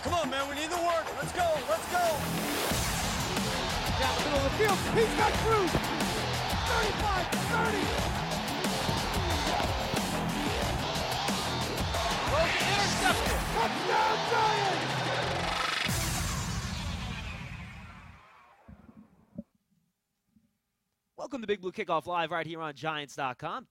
Come on, man, we need the work. Let's go, let's go. Down the middle of the field, he's got Cruz. 35, 30. Intercepted. Touchdown, Giants. Welcome to Big Blue Kickoff Live right here on Giants.com.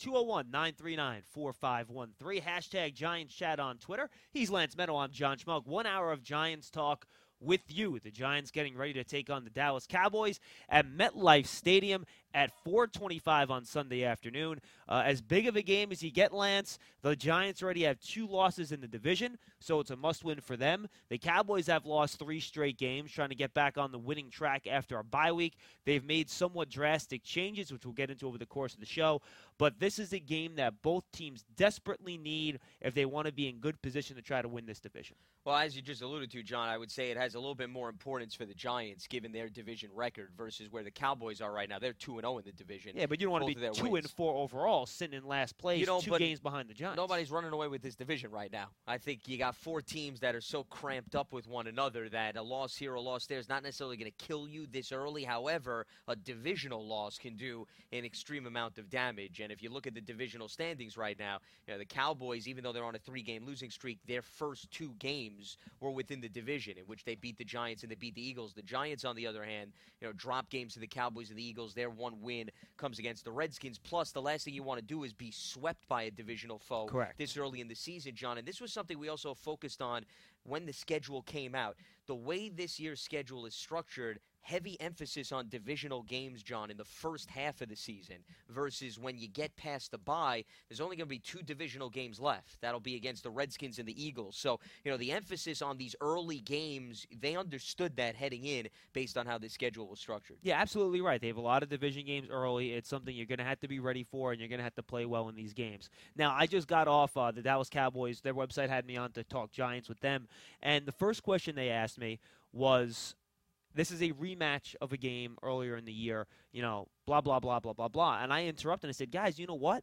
201-939-4513. Hashtag Giants Chat on Twitter. He's Lance Meadow. I'm John Schmelk. 1 hour of Giants talk with you. The Giants getting ready to take on the Dallas Cowboys at MetLife Stadium at 4:25 on Sunday afternoon. As big of a game as you get, Lance, the Giants already have 2 losses in the division, so it's a must-win for them. The Cowboys have lost 3 straight games, trying to get back on the winning track after a bye week. They've made somewhat drastic changes, which we'll get into over the course of the show, but this is a game that both teams desperately need if they want to be in good position to try to win this division. Well, as you just alluded to, John, I would say it has a little bit more importance for the Giants given their division record versus where the Cowboys are right now. They're 2-0 in the division. Yeah, but you don't want to be 2-4 overall, sitting in last place, 2 games behind the Giants. Nobody's running away with this division right now. I think you got 4 teams that are so cramped up with one another that a loss here, a loss there is not necessarily going to kill you this early. However, a divisional loss can do an extreme amount of damage. And if you look at the divisional standings right now, the Cowboys, even though they're on a 3-game losing streak, their first 2 games were within the division in which they beat the Giants and they beat the Eagles. The Giants, on the other hand, drop games to the Cowboys and the Eagles. Their one win comes against the Redskins. Plus, the last thing you want to do is be swept by a divisional foe this early in the season, John. And this was something we also focused on when the schedule came out. The way this year's schedule is structured, heavy emphasis on divisional games, John, in the first half of the season versus when you get past the bye, there's only going to be 2 divisional games left. That'll be against the Redskins and the Eagles. So, the emphasis on these early games, they understood that heading in based on how the schedule was structured. Yeah, absolutely right. They have a lot of division games early. It's something you're going to have to be ready for, and you're going to have to play well in these games. Now, I just got off the Dallas Cowboys. Their website had me on to talk Giants with them, and the first question they asked me was, this is a rematch of a game earlier in the year, blah, blah, blah, blah, blah, blah. And I interrupted and I said, guys, you know what?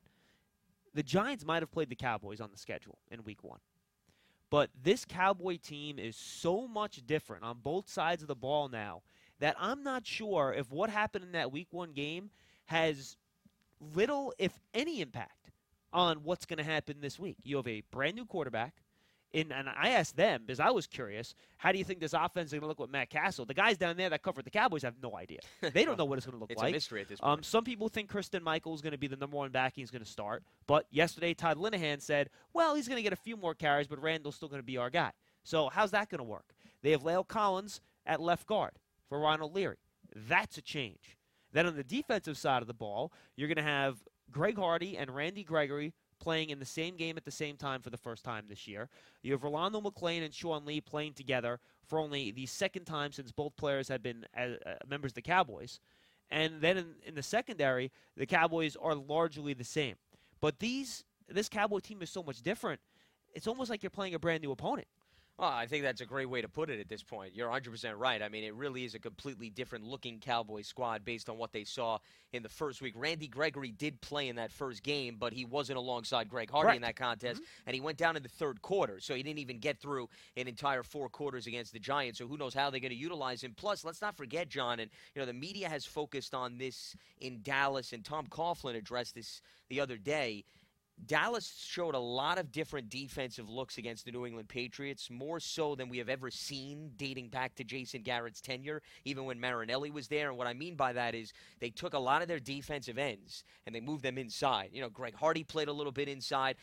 The Giants might have played the Cowboys on the schedule in week 1. But this Cowboy team is so much different on both sides of the ball now that I'm not sure if what happened in that week 1 game has little, if any, impact on what's going to happen this week. You have a brand new quarterback. And I asked them, because I was curious, how do you think this offense is going to look with Matt Castle? The guys down there that covered the Cowboys have no idea. They don't know what it's going to look like. It's a mystery at this point. Some people think Kristen Michael is going to be the number 1 back. He's going to start. But yesterday, Todd Linehan said, well, he's going to get a few more carries, but Randall's still going to be our guy. So how's that going to work? They have La'el Collins at left guard for Ronald Leary. That's a change. Then on the defensive side of the ball, you're going to have Greg Hardy and Randy Gregory playing in the same game at the same time for the first time this year. You have Rolando McClain and Sean Lee playing together for only the second time since both players have been members of the Cowboys. And then in the secondary, the Cowboys are largely the same. But this Cowboy team is so much different, it's almost like you're playing a brand new opponent. Well, I think that's a great way to put it at this point. You're 100% right. I mean, it really is a completely different-looking Cowboy squad based on what they saw in the first week. Randy Gregory did play in that first game, but he wasn't alongside Greg Hardy in that contest, and he went down in the third quarter, so he didn't even get through an entire 4 quarters against the Giants, so who knows how they're going to utilize him. Plus, let's not forget, John, and the media has focused on this in Dallas, and Tom Coughlin addressed this the other day. Dallas showed a lot of different defensive looks against the New England Patriots, more so than we have ever seen dating back to Jason Garrett's tenure, even when Marinelli was there. And what I mean by that is they took a lot of their defensive ends and they moved them inside. Greg Hardy played a little bit inside.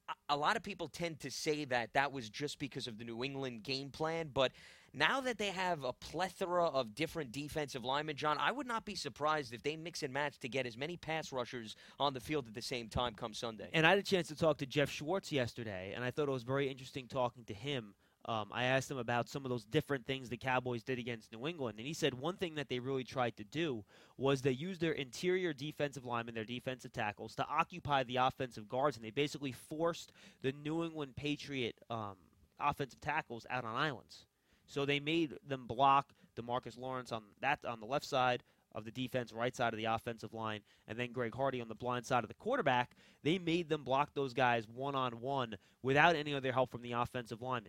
A lot of people tend to say that was just because of the New England game plan, but now that they have a plethora of different defensive linemen, John, I would not be surprised if they mix and match to get as many pass rushers on the field at the same time come Sunday. And I had a chance to talk to Jeff Schwartz yesterday, and I thought it was very interesting talking to him. I asked him about some of those different things the Cowboys did against New England, and he said one thing that they really tried to do was they used their interior defensive linemen, their defensive tackles, to occupy the offensive guards, and they basically forced the New England Patriot offensive tackles out on islands. So they made them block DeMarcus Lawrence on the left side of the defense, right side of the offensive line, and then Greg Hardy on the blind side of the quarterback. They made them block those guys one-on-one without any other help from the offensive linemen.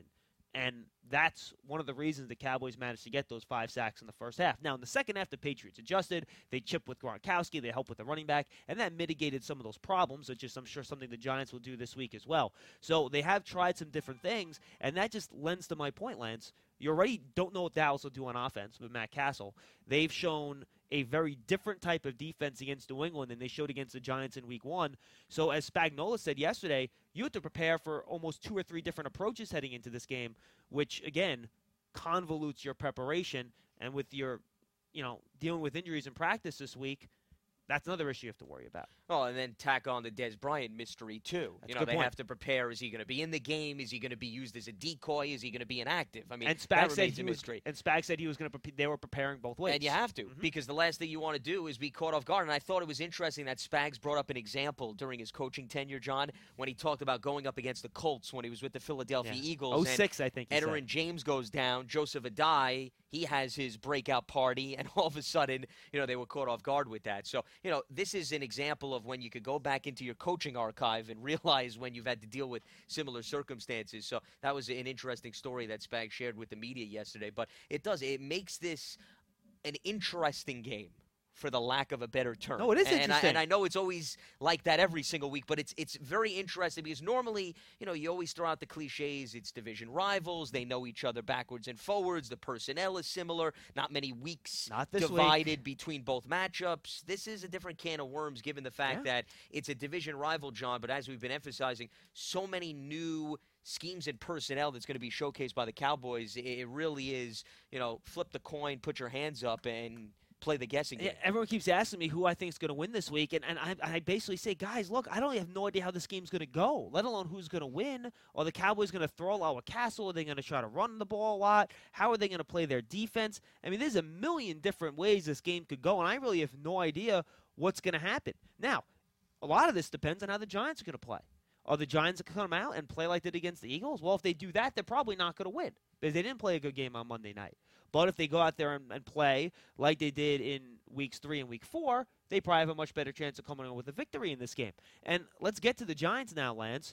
And that's one of the reasons the Cowboys managed to get those 5 sacks in the first half. Now, in the second half, the Patriots adjusted. They chipped with Gronkowski. They helped with the running back. And that mitigated some of those problems, which is, I'm sure, something the Giants will do this week as well. So they have tried some different things, and that just lends to my point, Lance. You already don't know what Dallas will do on offense with Matt Castle. They've shown a very different type of defense against New England than they showed against the Giants in Week 1. So as Spagnuolo said yesterday, you have to prepare for almost 2 or 3 different approaches heading into this game, which, again, convolutes your preparation. And with your, dealing with injuries in practice this week, that's another issue you have to worry about. Oh, and then tack on the Dez Bryant mystery, too. That's a good They point. have to prepare. Is he going to be in the game? Is he going to be used as a decoy? Is he going to be inactive? I mean, And that Spag said remains a mystery. he was going to. They were preparing both ways. And you have to, Mhm. because the last thing you want to do is be caught off guard. And I thought it was interesting that Spags brought up an example during his coaching tenure, John, when he talked about going up against the Colts when he was with the Philadelphia Eagles. 06, I think. Ederin James goes down. Joseph Adai, he has his breakout party, and all of a sudden, they were caught off guard with that. So, this is an example of when you could go back into your coaching archive and realize when you've had to deal with similar circumstances. So that was an interesting story that Spag shared with the media yesterday. But it makes this an interesting game, for the lack of a better term. No, it is interesting. And I know it's always like that every single week, but it's very interesting because normally, you always throw out the cliches. It's division rivals. They know each other backwards and forwards. The personnel is similar. Not many weeks Not this divided between both matchups. This is a different can of worms given the fact that it's a division rival, John, but as we've been emphasizing, so many new schemes and personnel that's going to be showcased by the Cowboys. It really is, flip the coin, put your hands up, and play the guessing game. Yeah, everyone keeps asking me who I think is going to win this week, and I basically say, guys, look, I don't have no idea how this game's going to go, let alone who's going to win. Are the Cowboys going to throw a lot with Castle? Are they going to try to run the ball a lot? How are they going to play their defense? I mean, there's a million different ways this game could go, and I really have no idea what's going to happen. Now, a lot of this depends on how the Giants are going to play. Are the Giants going to come out and play like they did against the Eagles? Well, if they do that, they're probably not going to win because they didn't play a good game on Monday night. But if they go out there and play like they did in weeks 3 and week 4, they probably have a much better chance of coming in with a victory in this game. And let's get to the Giants now, Lance.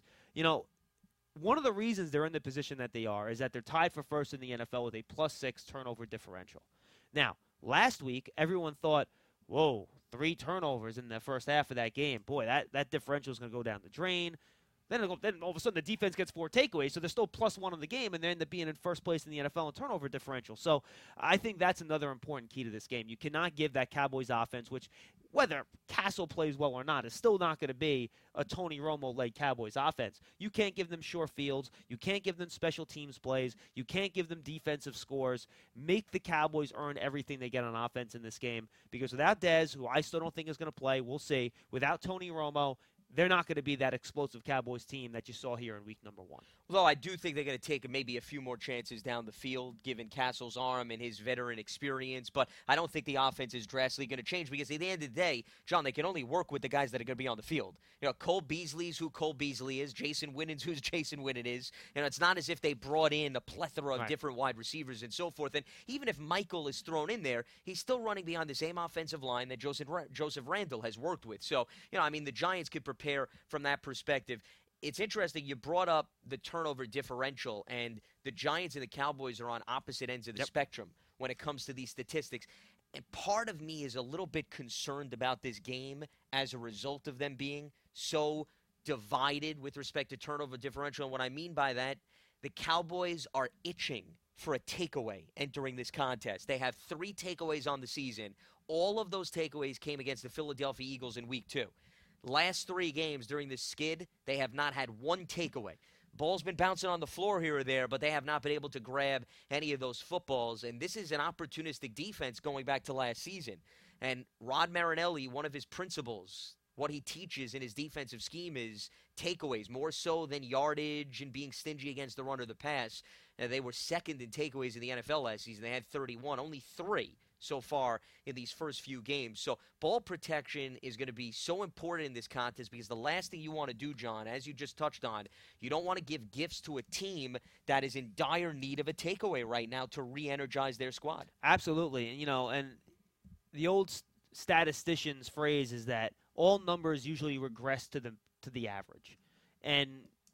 One of the reasons they're in the position that they are is that they're tied for first in the NFL with a +6 turnover differential. Now, last week, everyone thought, whoa, 3 turnovers in the first half of that game. Boy, that differential is going to go down the drain. Then all of a sudden the defense gets 4 takeaways, so they're still +1 on the game, and they end up being in first place in the NFL in turnover differential. So I think that's another important key to this game. You cannot give that Cowboys offense, which whether Castle plays well or not, is still not going to be a Tony Romo-led Cowboys offense. You can't give them short fields. You can't give them special teams plays. You can't give them defensive scores. Make the Cowboys earn everything they get on offense in this game, because without Dez, who I still don't think is going to play, we'll see, without Tony Romo, they're not going to be that explosive Cowboys team that you saw here in week number 1. Although I do think they're going to take maybe a few more chances down the field, given Castle's arm and his veteran experience. But I don't think the offense is drastically going to change because at the end of the day, John, they can only work with the guys that are going to be on the field. Cole Beasley's who Cole Beasley is. Jason Witten's who's Jason Witten is. It's not as if they brought in a plethora of different wide receivers and so forth. And even if Michael is thrown in there, he's still running behind the same offensive line that Joseph Randle has worked with. So, the Giants could prepare from that perspective. It's interesting. You brought up the turnover differential, and the Giants and the Cowboys are on opposite ends of the spectrum when it comes to these statistics. And part of me is a little bit concerned about this game as a result of them being so divided with respect to turnover differential. And what I mean by that, the Cowboys are itching for a takeaway entering this contest. They have 3 takeaways on the season. All of those takeaways came against the Philadelphia Eagles in week 2. Last 3 games during the skid, they have not had 1 takeaway. Ball's been bouncing on the floor here or there, but they have not been able to grab any of those footballs. And this is an opportunistic defense going back to last season. And Rod Marinelli, one of his principles, what he teaches in his defensive scheme is takeaways, more so than yardage and being stingy against the run or the pass. And they were second in takeaways in the NFL last season. They had 31, only 3 so far in these first few games. So ball protection is going to be so important in this contest because the last thing you want to do, John, as you just touched on, you don't want to give gifts to a team that is in dire need of a takeaway right now to re-energize their squad. Absolutely. And the old statistician's phrase is that all numbers usually regress to the average. And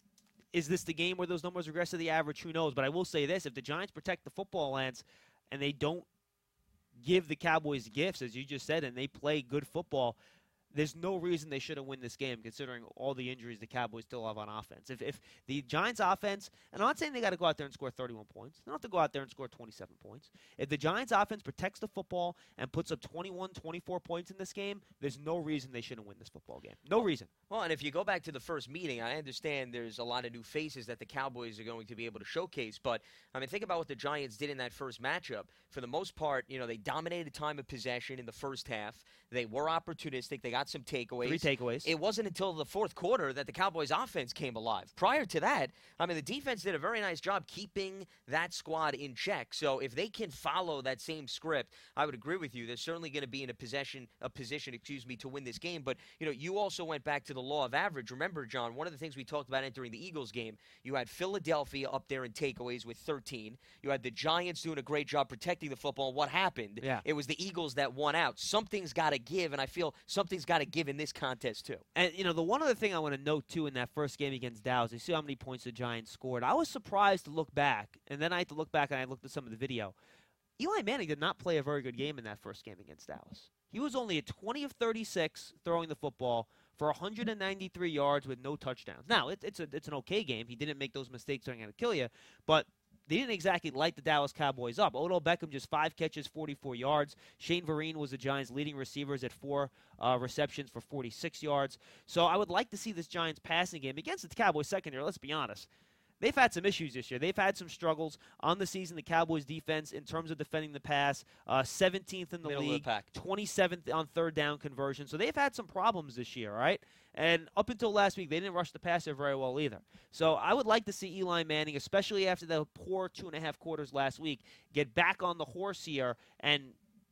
is this the game where those numbers regress to the average? Who knows? But I will say this. If the Giants protect the football, Lance, and they don't give the Cowboys gifts, as you just said, and they play good football, there's no reason they shouldn't win this game, considering all the injuries the Cowboys still have on offense. If the Giants' offense, and I'm not saying they got to go out there and score 31 points. They don't have to go out there and score 27 points. If the Giants' offense protects the football and puts up 21, 24 points in this game, there's no reason they shouldn't win this football game. No reason. Well, and if you go back to the first meeting, I understand there's a lot of new faces that the Cowboys are going to be able to showcase. But, I mean, think about what the Giants did in that first matchup. For the most part, they dominated time of possession in the first half. They were opportunistic. They got some takeaways. 3 takeaways. It wasn't until the fourth quarter that the Cowboys' offense came alive. Prior to that, I mean, the defense did a very nice job keeping that squad in check. So if they can follow that same script, I would agree with you. They're certainly going to be in a position, to win this game. But, you also went back to the law of average. Remember, John, one of the things we talked about entering the Eagles game, you had Philadelphia up there in takeaways with 13. You had the Giants doing a great job protecting the football. What happened? Yeah. It was the Eagles that won out. Something's got to give, and I feel something's got to give in this contest too. And, the one other thing I want to note, too, in that first game against Dallas, you see how many points the Giants scored. I was surprised to look back, and then I had to look back and I looked at some of the video. Eli Manning did not play a very good game in that first game against Dallas. He was only at 20 of 36 throwing the football for 193 yards with no touchdowns. Now, it's an okay game. He didn't make those mistakes that are going to kill you, but they didn't exactly light the Dallas Cowboys up. Odell Beckham just 5 catches, 44 yards. Shane Vereen was the Giants' leading receivers at 4 receptions for 46 yards. So I would like to see this Giants passing game against the Cowboys secondary. Let's be honest. They've had some issues this year. They've had some struggles on the season. The Cowboys' defense, in terms of defending the pass, 17th in the Middle of league, the pack. 27th on third down conversion. So they've had some problems this year, all right? And up until last week, they didn't rush the passer very well either. So I would like to see Eli Manning, especially after the poor 2.5 quarters last week, get back on the horse here and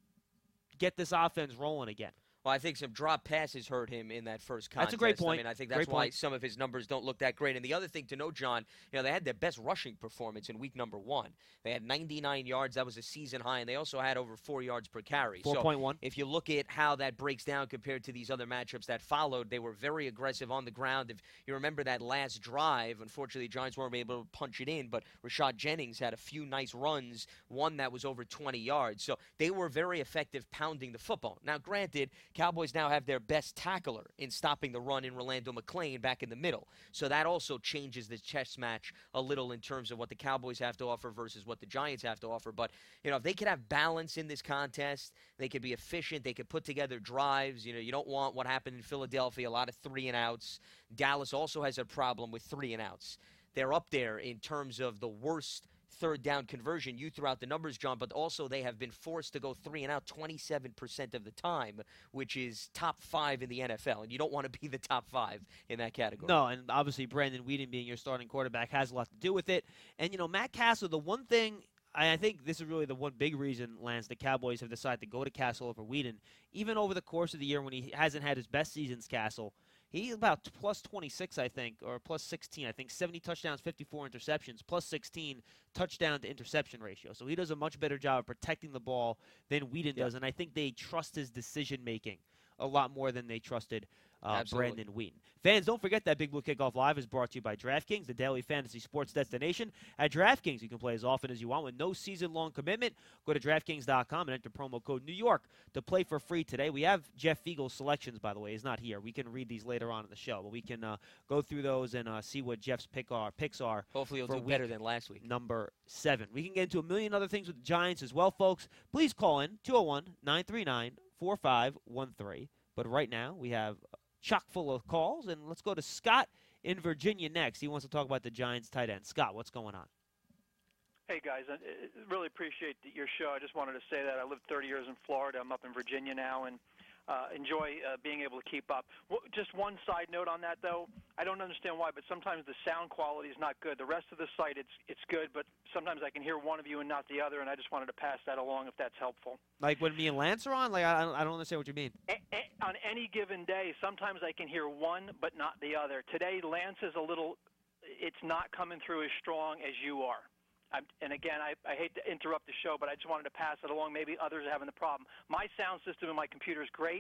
get this offense rolling again. Well, I think some drop passes hurt him in that first contest. That's a great point. I mean, I think that's Great why point. some of his numbers don't look that great. And the other thing to note, John, they had their best rushing performance in week number 1. They had 99 yards. That was a season high. And they also had over 4 yards per carry. 4.1. So if you look at how that breaks down compared to these other matchups that followed, they were very aggressive on the ground. If you remember that last drive, unfortunately, the Giants weren't able to punch it in, but Rashad Jennings had a few nice runs, one that was over 20 yards. So they were very effective pounding the football. Now, granted, Cowboys now have their best tackler in stopping the run in Rolando McClain back in the middle. So that also changes the chess match a little in terms of what the Cowboys have to offer versus what the Giants have to offer. But, if they could have balance in this contest, they could be efficient, they could put together drives. You don't want what happened in Philadelphia, a lot of 3-and-outs. Dallas also has a problem with 3-and-outs. They're up there in terms of the worst third down conversion. You threw out the numbers, John, but also they have been forced to go 3-and-out 27% of the time, which is top 5 in the NFL, and you don't want to be the top 5 in that category. No, and obviously Brandon Weeden being your starting quarterback has a lot to do with it. And, Matt Castle, the one thing, I think this is really the one big reason, Lance, the Cowboys have decided to go to Castle over Weeden. Even over the course of the year when he hasn't had his best seasons, Castle, he's about plus 26, I think, or plus 16. I think 70 touchdowns, 54 interceptions, plus 16 touchdown to interception ratio. So he does a much better job of protecting the ball than Weeden does, and I think they trust his decision-making a lot more than they trusted Brandon Weeden. Fans, don't forget that Big Blue Kickoff Live is brought to you by DraftKings, the daily fantasy sports destination. At DraftKings, you can play as often as you want with no season-long commitment. Go to DraftKings.com and enter promo code New York to play for free today. We have Jeff Fiegel's selections, by the way. He's not here. We can read these later on in the show, but we can go through those and see what Jeff's picks are. Hopefully he'll do better than last week. Number 7. We can get into a million other things with the Giants as well, folks. Please call in 201-939-4513. But right now, we have chock full of calls, and let's go to Scott in Virginia next. He wants to talk about the Giants tight end. Scott, what's going on? Hey, guys. I really appreciate your show. I just wanted to say that I lived 30 years in Florida. I'm up in Virginia now, and enjoy being able to keep up. Just one side note on that, though. I don't understand why, but sometimes the sound quality is not good. The rest of the site, it's good, but sometimes I can hear one of you and not the other, and I just wanted to pass that along if that's helpful. Like when me and Lance are on? Like I don't understand what you mean. On any given day, sometimes I can hear one but not the other. Today, Lance is it's not coming through as strong as you are. And again, I hate to interrupt the show, but I just wanted to pass it along. Maybe others are having the problem. My sound system in my computer is great.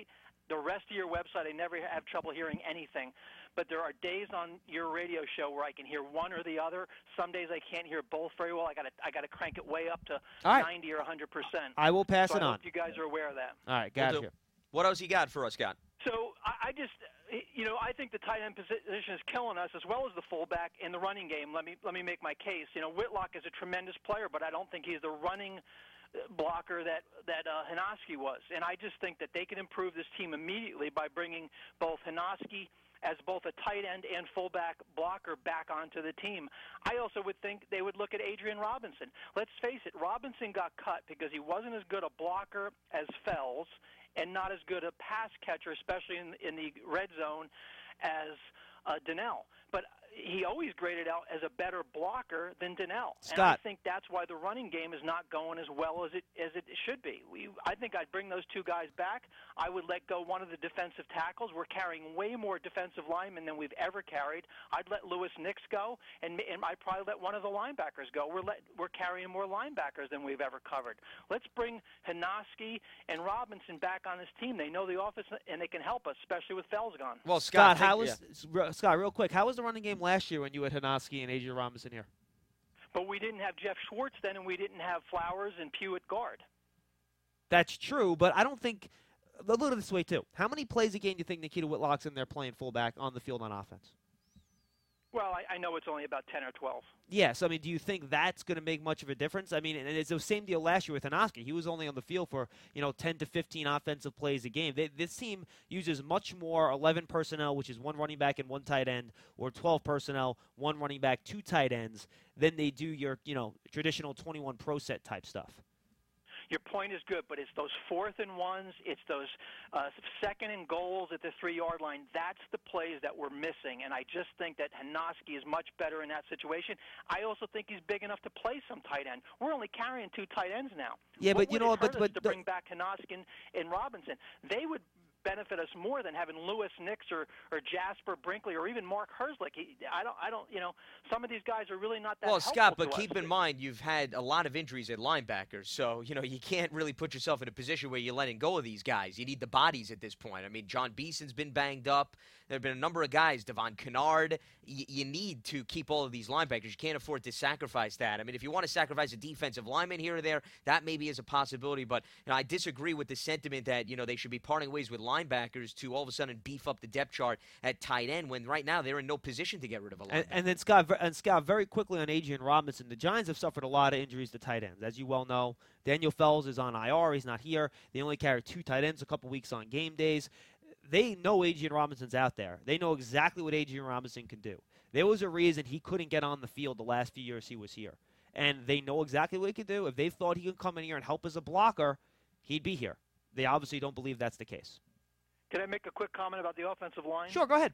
The rest of your website, I never have trouble hearing anything. But there are days on your radio show where I can hear one or the other. Some days I can't hear both very well. I got to crank it way up to 90 or 100%. I will pass so it I on. hope you guys are aware of that. All right, gotcha. What else you got for us, Scott? So I just, I think the tight end position is killing us as well as the fullback in the running game. Let me make my case. Whitlock is a tremendous player, but I don't think he's the running blocker that Hinoski was. And I just think that they can improve this team immediately by bringing both Hinoski as both a tight end and fullback blocker back onto the team. I also would think they would look at Adrian Robinson. Let's face it, Robinson got cut because he wasn't as good a blocker as Fells and not as good a pass catcher, especially in the red zone, as Donnell. But he always graded out as a better blocker than Donnell. Scott. And I think that's why the running game is not going as well as it should be. I think I'd bring those two guys back. I would let go one of the defensive tackles. We're carrying way more defensive linemen than we've ever carried. I'd let Lewis Nix go, and I'd probably let one of the linebackers go. We're carrying more linebackers than we've ever covered. Let's bring Hinoski and Robinson back on this team. They know the offense, and they can help us, especially with Fells gone. Well, Scott, Scott, real quick, how was the running game last year when you had Hinoski and Adrian Robinson here? But we didn't have Jeff Schwartz then, and we didn't have Flowers and Pugh at guard. That's true, but I don't think – look at it this way, too. How many plays a game do you think Nikita Whitlock's in there playing fullback on the field on offense? Well, I know it's only about 10 or 12. Yes. I mean, do you think that's going to make much of a difference? I mean, and it's the same deal last year with Hinoski. He was only on the field for, 10 to 15 offensive plays a game. This team uses much more 11 personnel, which is one running back and one tight end, or 12 personnel, one running back, two tight ends, than they do your, traditional 21 pro set type stuff. Your point is good, but it's those 4th and 1s, it's those 2nd and goals at the 3-yard line. That's the plays that we're missing, and I just think that Hinoski is much better in that situation. I also think he's big enough to play some tight end. We're only carrying 2 tight ends now. Yeah, but to bring back Hinoski and Robinson, they would benefit us more than having Lewis Nix or Jasper Brinkley or even Mark Herzlich. I don't. Some of these guys are really not that helpful Scott, but to keep us. in mind you've had a lot of injuries at linebackers, so you can't really put yourself in a position where you're letting go of these guys. You need the bodies at this point. I mean, John Beeson's been banged up. There have been a number of guys, Devon Kennard. You need to keep all of these linebackers. You can't afford to sacrifice that. I mean, if you want to sacrifice a defensive lineman here or there, that maybe is a possibility. But I disagree with the sentiment that they should be parting ways with linebackers to all of a sudden beef up the depth chart at tight end when right now they're in no position to get rid of a linebacker. And then Scott, very quickly on Adrian Robinson, the Giants have suffered a lot of injuries to tight ends, as you well know. Daniel Fells is on IR. He's not here. They only carry 2 tight ends a couple weeks on game days. They know Adrian Robinson's out there. They know exactly what Adrian Robinson can do. There was a reason he couldn't get on the field the last few years he was here. And they know exactly what he could do. If they thought he could come in here and help as a blocker, he'd be here. They obviously don't believe that's the case. Can I make a quick comment about the offensive line? Sure, go ahead.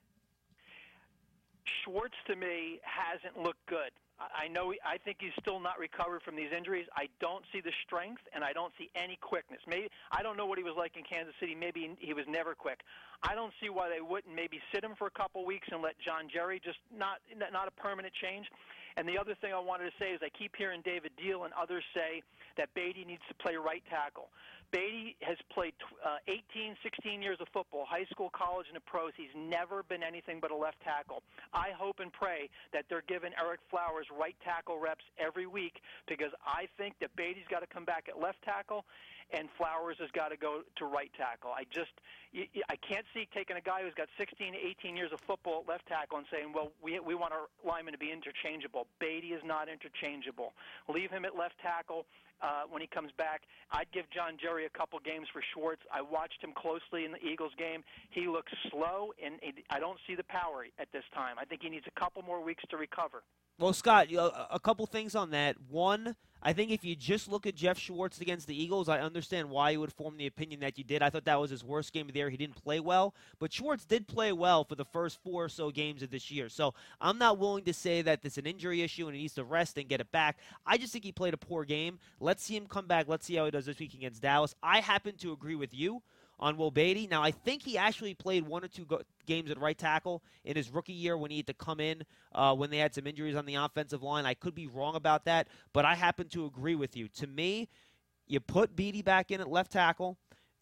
Schwartz, to me, hasn't looked good. I think he's still not recovered from these injuries. I don't see the strength, and I don't see any quickness. Maybe I don't know what he was like in Kansas City. Maybe he was never quick. I don't see why they wouldn't maybe sit him for a couple weeks and let John Jerry just not a permanent change. And the other thing I wanted to say is I keep hearing David Deal and others say that Beatty needs to play right tackle. Beatty has played 18, 16 years of football, high school, college, and the pros. He's never been anything but a left tackle. I hope and pray that they're giving Eric Flowers right tackle reps every week because I think that Beatty's got to come back at left tackle and Flowers has got to go to right tackle. I can't see taking a guy who's got 16 to 18 years of football at left tackle and saying, well, we want our linemen to be interchangeable. Beatty is not interchangeable. Leave him at left tackle. When he comes back, I'd give John Jerry a couple games for Schwartz. I watched him closely in the Eagles game. He looks slow, and I don't see the power at this time. I think he needs a couple more weeks to recover. Well, Scott, a couple things on that. One, I think if you just look at Jeff Schwartz against the Eagles, I understand why you would form the opinion that you did. I thought that was his worst game of the year. He didn't play well, but Schwartz did play well for the first 4 or so games of this year. So I'm not willing to say that it's an injury issue and he needs to rest and get it back. I just think he played a poor game. Let's see him come back. Let's see how he does this week against Dallas. I happen to agree with you on Will Beatty. Now, I think he actually played 1 or 2 games at right tackle in his rookie year when he had to come in when they had some injuries on the offensive line. I could be wrong about that, but I happen to agree with you. To me, you put Beatty back in at left tackle.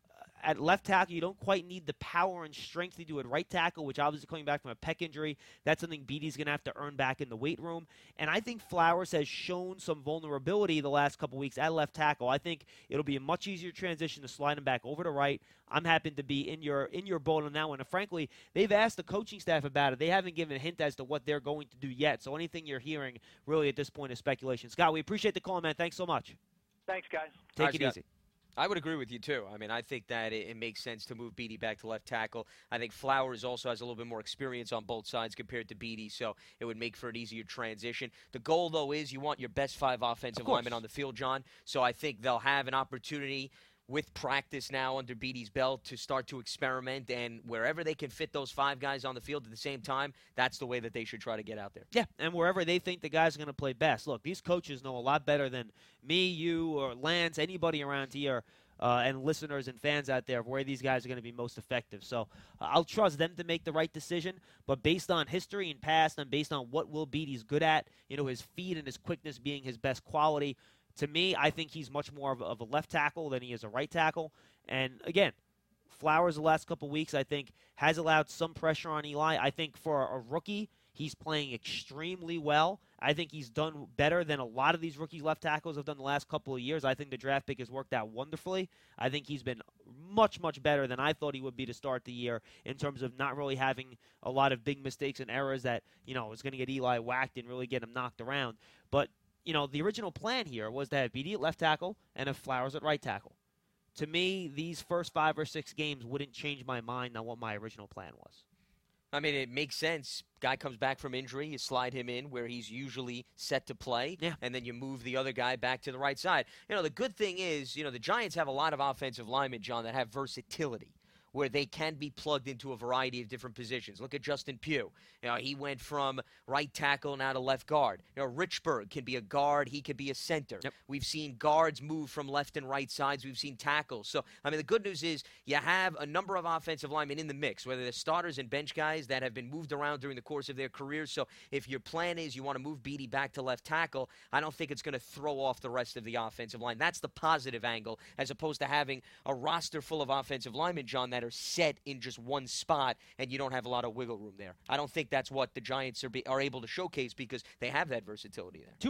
at left tackle, you don't quite need the power and strength to do at right tackle, which obviously coming back from a pec injury, that's something Beaty's going to have to earn back in the weight room. And I think Flowers has shown some vulnerability the last couple weeks at left tackle. I think it'll be a much easier transition to slide him back over to right. I'm happy to be in your boat on that one. And frankly, they've asked the coaching staff about it. They haven't given a hint as to what they're going to do yet. So anything you're hearing really at this point is speculation. Scott, we appreciate the call, man. Thanks so much. Thanks, guys. Take it easy. I would agree with you, too. I mean, I think that it makes sense to move Beatty back to left tackle. I think Flowers also has a little bit more experience on both sides compared to Beatty, so it would make for an easier transition. The goal, though, is you want your best 5 offensive linemen on the field, John. So I think they'll have an opportunity with practice now under Beaty's belt to start to experiment, and wherever they can fit those 5 guys on the field at the same time, that's the way that they should try to get out there. Yeah, and wherever they think the guys are going to play best. Look, these coaches know a lot better than me, you, or Lance, anybody around here, and listeners and fans out there of where these guys are going to be most effective. So I'll trust them to make the right decision, but based on history and past and based on what Will Beaty's good at, his feet and his quickness being his best quality, to me, I think he's much more of a left tackle than he is a right tackle. And, again, Flowers the last couple weeks, I think, has allowed some pressure on Eli. I think for a rookie, he's playing extremely well. I think he's done better than a lot of these rookie left tackles have done the last couple of years. I think the draft pick has worked out wonderfully. I think he's been much, much better than I thought he would be to start the year in terms of not really having a lot of big mistakes and errors that, is going to get Eli whacked and really get him knocked around. But, the original plan here was to have Beatty at left tackle and have Flowers at right tackle. To me, these first 5 or 6 games wouldn't change my mind on what my original plan was. I mean, it makes sense. Guy comes back from injury, you slide him in where he's usually set to play, and then you move the other guy back to the right side. The good thing is, the Giants have a lot of offensive linemen, John, that have versatility, where they can be plugged into a variety of different positions. Look at Justin Pugh. He went from right tackle now to left guard. Richburg can be a guard. He could be a center. Yep. We've seen guards move from left and right sides. We've seen tackles. So, the good news is you have a number of offensive linemen in the mix, whether they're starters and bench guys that have been moved around during the course of their careers. So if your plan is you want to move Beatty back to left tackle, I don't think it's going to throw off the rest of the offensive line. That's the positive angle, as opposed to having a roster full of offensive linemen, John, that are set in just one spot and you don't have a lot of wiggle room there. I don't think that's what the Giants are able to showcase because they have that versatility there.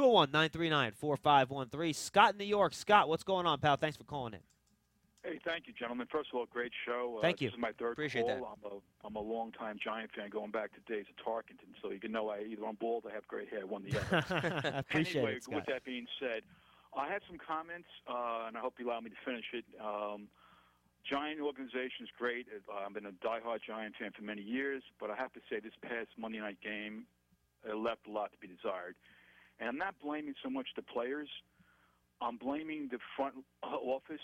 201-939-4513. Scott in New York. Scott, what's going on, pal? Thanks for calling in. Hey, thank you, gentlemen. First of all, great show. Thank you. This is my third Appreciate call. I'm a longtime Giant fan going back to days of Tarkenton, so you can know I'm bald, I have gray hair, one or the other. I appreciate anyway, it, Scott. with that being said, I had some comments, and I hope you allow me to finish it. Giant organization is great. I've been a diehard Giant fan for many years, but I have to say this past Monday night game left a lot to be desired. And I'm not blaming so much the players. I'm blaming the front office.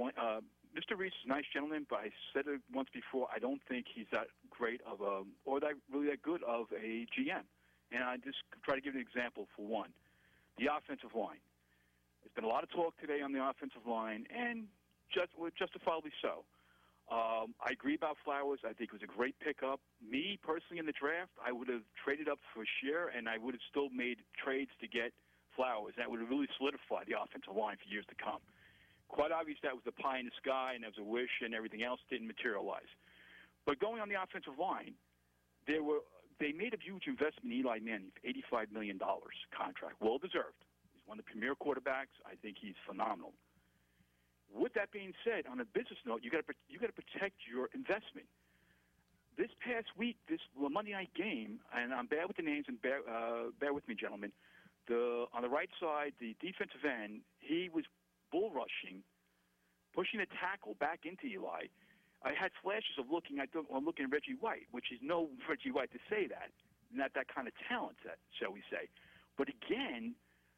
Mr. Reese is a nice gentleman, but I said it once before, I don't think he's that great of that good of a GM. And I just try to give an example for one. The offensive line. There's been a lot of talk today on the offensive line, and justifiably so. I agree about Flowers. I think it was a great pickup. Me, personally, in the draft, I would have traded up for Shear, and I would have still made trades to get Flowers. That would have really solidified the offensive line for years to come. Quite obvious that was a pie in the sky, and that was a wish, and everything else didn't materialize. But going on the offensive line, they made a huge investment in Eli Manning, $85 million contract, well deserved. He's one of the premier quarterbacks. I think he's phenomenal. With that being said, on a business note, you got to protect your investment. This past week, this Monday night game, and I'm bad with the names, and bear with me, gentlemen. On the right side, the defensive end, he was bull rushing, pushing the tackle back into Eli. I had flashes of looking at Reggie White, which is no Reggie White to say that, not that kind of talent, shall we say. But again,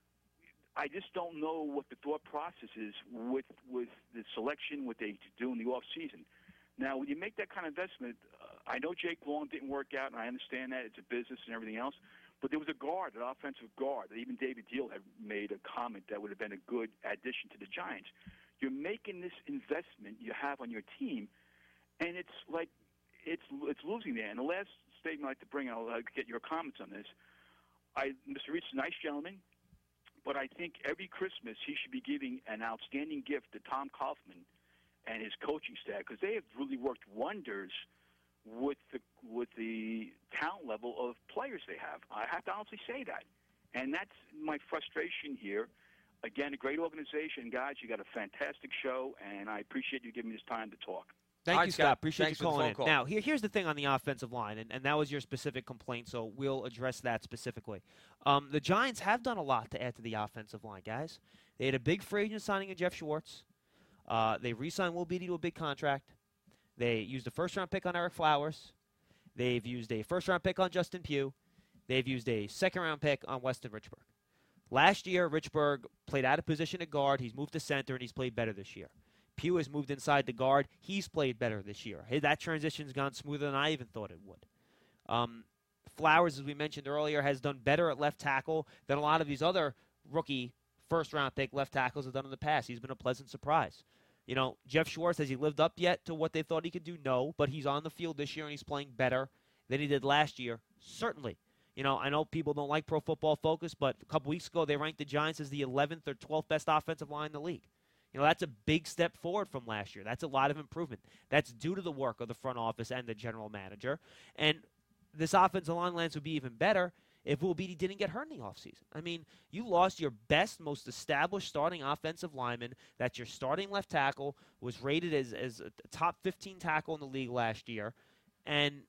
I just don't know what the thought process is with the selection, what they do in the off season. Now, when you make that kind of investment, I know Jake Long didn't work out, and I understand that it's a business and everything else. But there was an offensive guard, that even David Deal had made a comment that would have been a good addition to the Giants. You're making this investment you have on your team, and it's like it's losing there. And the last statement I'd like to bring, and I'll get your comments on this. Mr. Reese is a nice gentleman, but I think every Christmas he should be giving an outstanding gift to Tom Kaufman and his coaching staff, because they have really worked wonders with the talent level of players they have. I have to honestly say that. And that's my frustration here. Again, a great organization. Guys, you got a fantastic show, and I appreciate you giving me this time to talk. Thank All you, right, Scott. Appreciate Thanks you for the calling phone in. call. Now, here's the thing on the offensive line, and that was your specific complaint, so we'll address that specifically. The Giants have done a lot to add to the offensive line, guys. They had a big free agent signing of Jeff Schwartz. They re-signed Will Beatty to a big contract. They used a first-round pick on Eric Flowers. They've used a first-round pick on Justin Pugh. They've used a second-round pick on Weston Richburg. Last year, Richburg played out of position at guard. He's moved to center, and he's played better this year. Pugh has moved inside the guard. He's played better this year. That transition's gone smoother than I even thought it would. Flowers, as we mentioned earlier, has done better at left tackle than a lot of these other rookie first-round pick left tackles have done in the past. He's been a pleasant surprise. You know, Jeff Schwartz, has he lived up yet to what they thought he could do? No, but he's on the field this year, and he's playing better than he did last year. Certainly. You know, I know people don't like Pro Football Focus, but a couple weeks ago they ranked the Giants as the 11th or 12th best offensive line in the league. You know, that's a big step forward from last year. That's a lot of improvement. That's due to the work of the front office and the general manager. And this offensive line, Lance, would be even better if Will Beatty didn't get hurt in the offseason. I mean, you lost your best, most established starting offensive lineman. That's your starting left tackle, was rated as a top 15 tackle in the league last year. And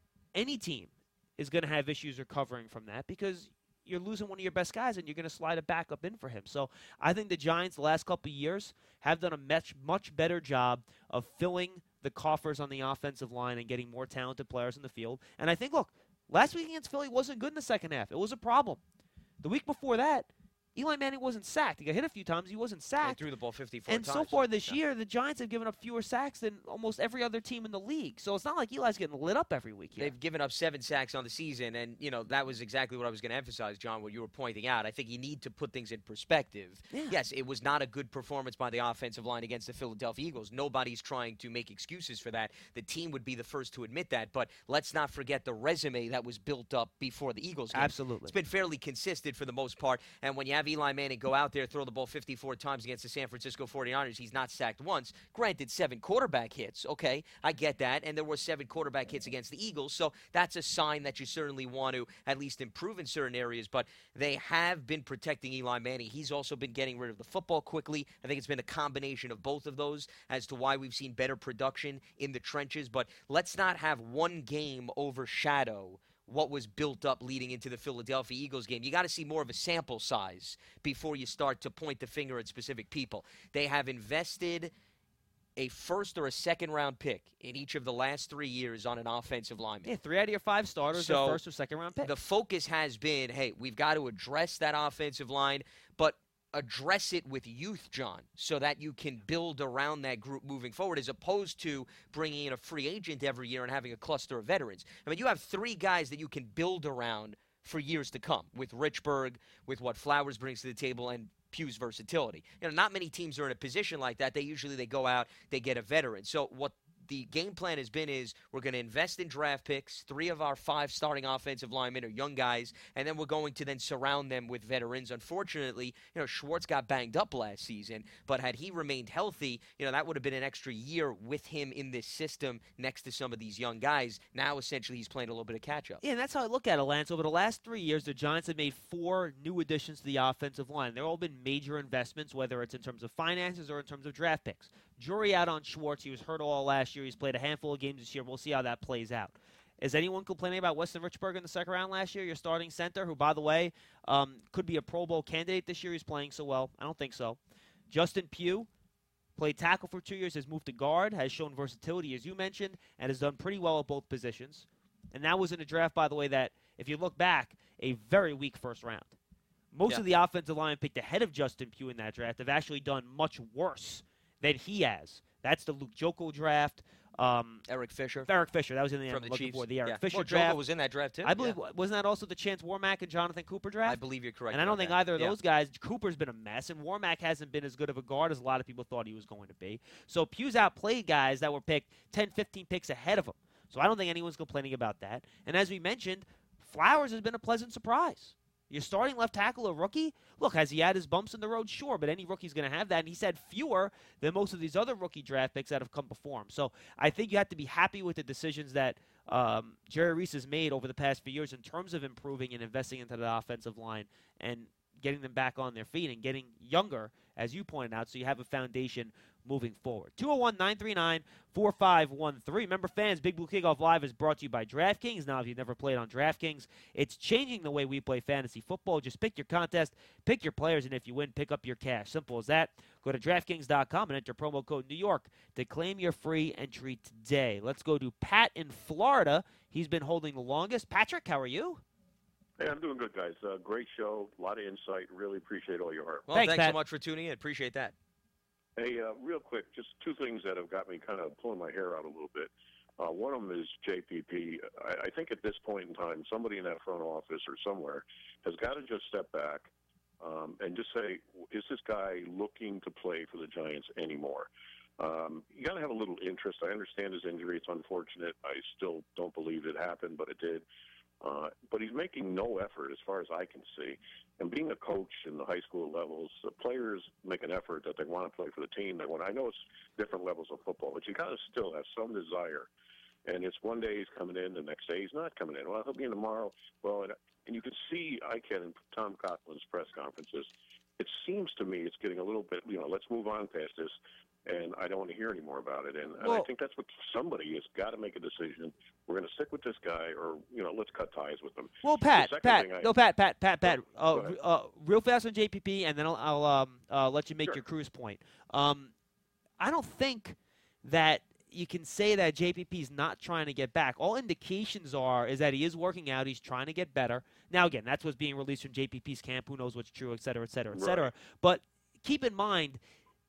any team is going to have issues recovering from that because you're losing one of your best guys and you're going to slide a backup in for him. So I think the Giants the last couple of years have done a much better job of filling the coffers on the offensive line and getting more talented players in the field. And I think, look, last week against Philly wasn't good in the second half. It was a problem. The week before that, Eli Manning wasn't sacked. He got hit a few times. He wasn't sacked. They threw the ball 54 and times. so far this year, the Giants have given up fewer sacks than almost every other team in the league. So it's not like Eli's getting lit up every week here. They've given up 7 sacks on the season, and, you know, that was exactly what I was going to emphasize, John, what you were pointing out. I think you need to put things in perspective. Yeah. Yes, it was not a good performance by the offensive line against the Philadelphia Eagles. Nobody's trying to make excuses for that. The team would be the first to admit that, but let's not forget the resume that was built up before the Eagles game. Absolutely. It's been fairly consistent for the most part, and when you have Eli Manning go out there, throw the ball 54 times against the San Francisco 49ers, he's not sacked once. Granted, 7 quarterback hits. Okay, I get that. And there were 7 quarterback hits against the Eagles, so that's a sign that you certainly want to at least improve in certain areas. But they have been protecting Eli Manning. He's also been getting rid of the football quickly. I think it's been a combination of both of those as to why we've seen better production in the trenches. But let's not have one game overshadow what was built up leading into the Philadelphia Eagles game. You got to see more of a sample size before you start to point the finger at specific people. They have invested a first or a second round pick in each of the last 3 years on an offensive lineman. Yeah, 3 out of your 5 starters are first or second round picks. The focus has been, hey, we've got to address that offensive line, but address it with youth, John, so that you can build around that group moving forward, as opposed to bringing in a free agent every year and having a cluster of veterans. I mean, you have 3 guys that you can build around for years to come, with Richburg, with what Flowers brings to the table, and Pugh's versatility. You know, not many teams are in a position like that. They usually go out, they get a veteran. So what the game plan has been is we're going to invest in draft picks. 3 of our 5 starting offensive linemen are young guys, and then we're going to then surround them with veterans. Unfortunately, you know, Schwartz got banged up last season, but had he remained healthy, you know, that would have been an extra year with him in this system next to some of these young guys. Now, essentially, he's playing a little bit of catch-up. Yeah, and that's how I look at it, Lance. Over the last 3 years, the Giants have made 4 new additions to the offensive line. They've all been major investments, whether it's in terms of finances or in terms of draft picks. Jury out on Schwartz. He was hurt all last year. He's played a handful of games this year. We'll see how that plays out. Is anyone complaining about Weston Richburg in the second round last year, your starting center, who, by the way, could be a Pro Bowl candidate this year? He's playing so well. I don't think so. Justin Pugh played tackle for 2 years, has moved to guard, has shown versatility, as you mentioned, and has done pretty well at both positions. And that was in a draft, by the way, that, if you look back, a very weak first round. Most of the offensive line picked ahead of Justin Pugh in that draft have actually done much worse than he has. That's the Luke Joko draft. Eric Fisher. That was in the from end. the Chiefs. The Eric Fisher Well, draft. Joko was in that draft, too. I believe, wasn't that also the Chance Warmack and Jonathan Cooper draft? I believe you're correct. And I don't think about either of that. those guys, Cooper's been a mess, and Warmack hasn't been as good of a guard as a lot of people thought he was going to be. So Pugh's outplayed guys that were picked 10, 15 picks ahead of him. So I don't think anyone's complaining about that. And as we mentioned, Flowers has been a pleasant surprise. Your starting left tackle, a rookie? Look, has he had his bumps in the road? Sure, but any rookie's going to have that, and he's had fewer than most of these other rookie draft picks that have come before him. So I think you have to be happy with the decisions that Jerry Reese has made over the past few years in terms of improving and investing into the offensive line and getting them back on their feet and getting younger, as you pointed out, so you have a foundation moving forward. 201-939-4513. Remember, fans, Big Blue Kickoff Live is brought to you by DraftKings. Now, if you've never played on DraftKings, it's changing the way we play fantasy football. Just pick your contest, pick your players, and if you win, pick up your cash. Simple as that. Go to DraftKings.com and enter promo code New York to claim your free entry today. Let's go to Pat in Florida. He's been holding the longest. Patrick, how are you? Hey, I'm doing good, guys. Great show. A lot of insight. Really appreciate all your heart. Well, Thanks, thanks Pat. so much for tuning in. Appreciate that. Hey, real quick, just two things that have got me kind of pulling my hair out a little bit. One of them is JPP. I think at this point in time, somebody in that front office or somewhere has got to just step back and just say, is this guy looking to play for the Giants anymore? You got to have a little interest. I understand his injury. It's unfortunate. I still don't believe it happened, but it did. But he's making no effort as far as I can see. And being a coach in the high school levels, the players make an effort that they want to play for the team. I know it's different levels of football, but you got to still have some desire. And it's one day he's coming in, the next day he's not coming in. Well, he'll be in tomorrow. Well, and you can see in Tom Coughlin's press conferences, it seems to me it's getting a little bit, let's move on past this. And I don't want to hear any more about it. And I think that's what somebody has got to make a decision. We're going to stick with this guy, or let's cut ties with him. Well, Pat, real fast on JPP, and then I'll let you make your cruise point. I don't think that you can say that JPP is not trying to get back. All indications is that he is working out. He's trying to get better. Now, again, that's what's being released from JPP's camp. Who knows what's true, et cetera, et cetera, et cetera. Right. But keep in mind,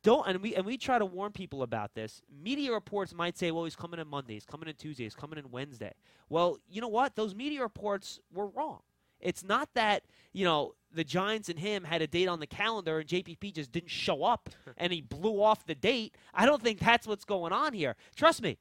we try to warn people about this. Media reports might say, well, he's coming in Monday, he's coming in Tuesday, he's coming in Wednesday. Well, you know what? Those media reports were wrong. It's not that, the Giants and him had a date on the calendar and JPP just didn't show up and he blew off the date. I don't think that's what's going on here. Trust me,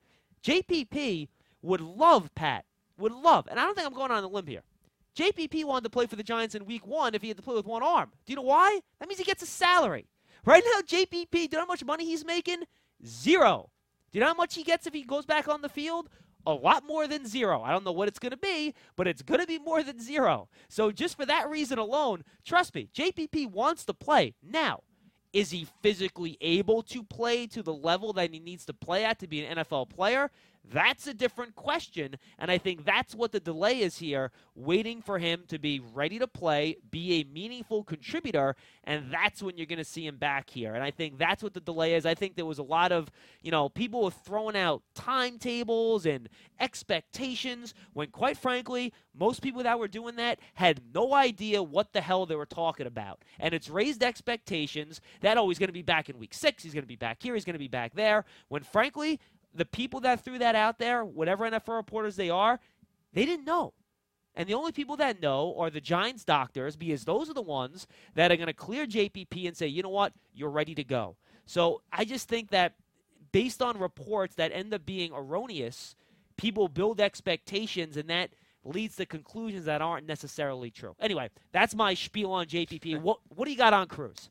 JPP would love Pat. And I don't think I'm going on a limb here. JPP wanted to play for the Giants in week 1 if he had to play with one arm. Do you know why? That means he gets a salary. Right now, JPP, do you know how much money he's making? 0. Do you know how much he gets if he goes back on the field? A lot more than 0. I don't know what it's going to be, but it's going to be more than 0. So just for that reason alone, trust me, JPP wants to play. Now, is he physically able to play to the level that he needs to play at to be an NFL player? That's a different question, and I think that's what the delay is here, waiting for him to be ready to play, be a meaningful contributor, and that's when you're going to see him back here. And I think that's what the delay is. I think there was a lot of, people were throwing out timetables and expectations when, quite frankly, most people that were doing that had no idea what the hell they were talking about. And it's raised expectations that, he's going to be back in week 6, he's going to be back here, he's going to be back there, when, frankly, the people that threw that out there, whatever NFL reporters they are, they didn't know. And the only people that know are the Giants doctors, because those are the ones that are going to clear JPP and say, you know what, you're ready to go. So I just think that based on reports that end up being erroneous, people build expectations, and that leads to conclusions that aren't necessarily true. Anyway, that's my spiel on JPP. What do you got on Cruz?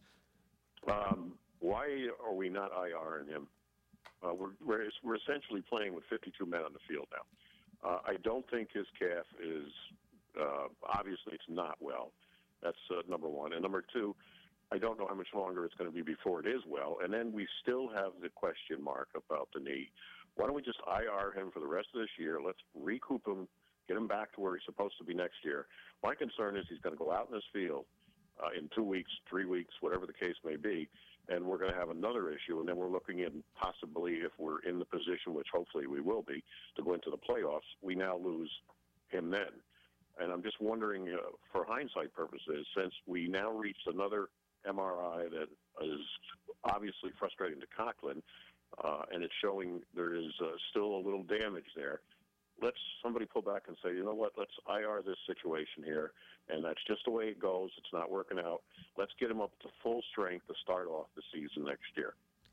Why are we not IRing him? We're essentially playing with 52 men on the field now. I don't think his calf is obviously it's not well. That's number one. And number two, I don't know how much longer it's going to be before it is well. And then we still have the question mark about the knee. Why don't we just IR him for the rest of this year? Let's recoup him, get him back to where he's supposed to be next year. My concern is he's going to go out in this field in 2 weeks, 3 weeks, whatever the case may be, and we're going to have another issue, and then we're looking at possibly, if we're in the position, which hopefully we will be, to go into the playoffs, we now lose him then. And I'm just wondering, for hindsight purposes, since we now reached another MRI that is obviously frustrating to Coughlin, and it's showing there is still a little damage there, let's somebody pull back and say, you know what, let's IR this situation here, and that's just the way it goes. It's not working out. Let's get him up to full strength to start off the season next year.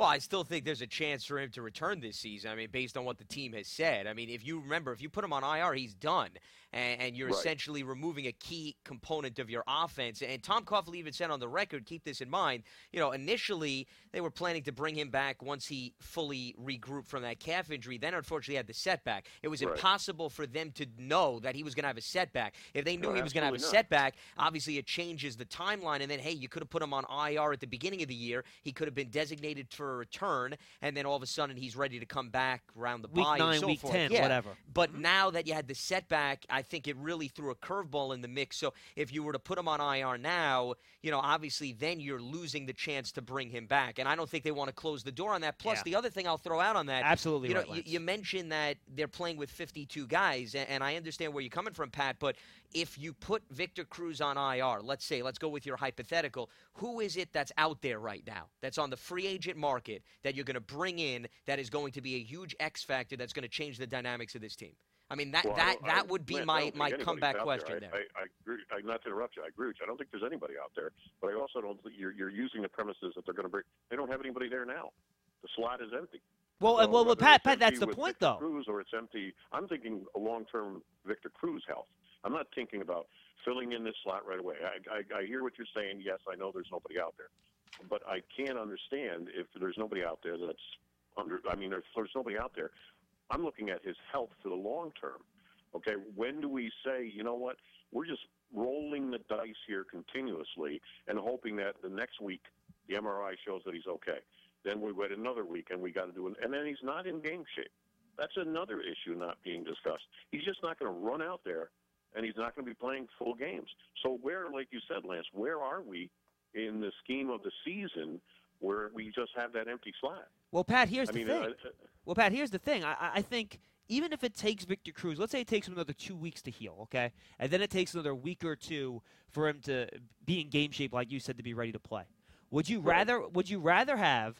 Well, I still think there's a chance for him to return this season. I mean, based on what the team has said. I mean, if you remember, if you put him on IR, he's done. And you're Right. essentially removing a key component of your offense. And Tom Coughlin even said on the record, keep this in mind, initially they were planning to bring him back once he fully regrouped from that calf injury. Then, unfortunately, had the setback. It was Right. impossible for them to know that he was going to have a setback. If they knew No, he was going to have a absolutely not. setback, obviously it changes the timeline. And then, hey, you could have put him on IR at the beginning of the year. He could have been designated for a return. And then all of a sudden he's ready to come back around the Week bye 9, and so week forth. 10, Yeah. whatever. But now that you had the setback, I think it really threw a curveball in the mix. So if you were to put him on IR now, obviously then you're losing the chance to bring him back. And I don't think they want to close the door on that. Plus, Yeah. the other thing I'll throw out on that, Absolutely right, Lance. you mentioned that they're playing with 52 guys, and I understand where you're coming from, Pat, but if you put Victor Cruz on IR, let's go with your hypothetical, who is it that's out there right now that's on the free agent market that you're going to bring in that is going to be a huge X factor that's going to change the dynamics of this team? I mean, that would be Lance, I my don't think anybody's comeback out question there. I agree. Not to interrupt you, I agree with you. I don't think there's anybody out there, but I also don't think you're using the premises that they're going to bring. They don't have anybody there now. The slot is empty. Well, So well, whether Pat, it's that's empty the with point, Victor though. Cruz or it's empty. I'm thinking a long-term Victor Cruz health. I'm not thinking about filling in this slot right away. I hear what you're saying. Yes, I know there's nobody out there, but I can't understand if there's nobody out there that's under. I mean, there's nobody out there. I'm looking at his health for the long term. Okay, when do we say, you know what, we're just rolling the dice here continuously and hoping that the next week the MRI shows that he's okay. Then we wait another week and we got to do it, and then he's not in game shape. That's another issue not being discussed. He's just not going to run out there, and he's not going to be playing full games. So where, like you said, Lance, where are we in the scheme of the season where we just have that empty slot? Well, Pat, here's the I mean, thing. Well, Pat, here's the thing. I think even if it takes Victor Cruz, let's say it takes him another 2 weeks to heal, okay? And then it takes another week or two for him to be in game shape, like you said, to be ready to play. Would you rather have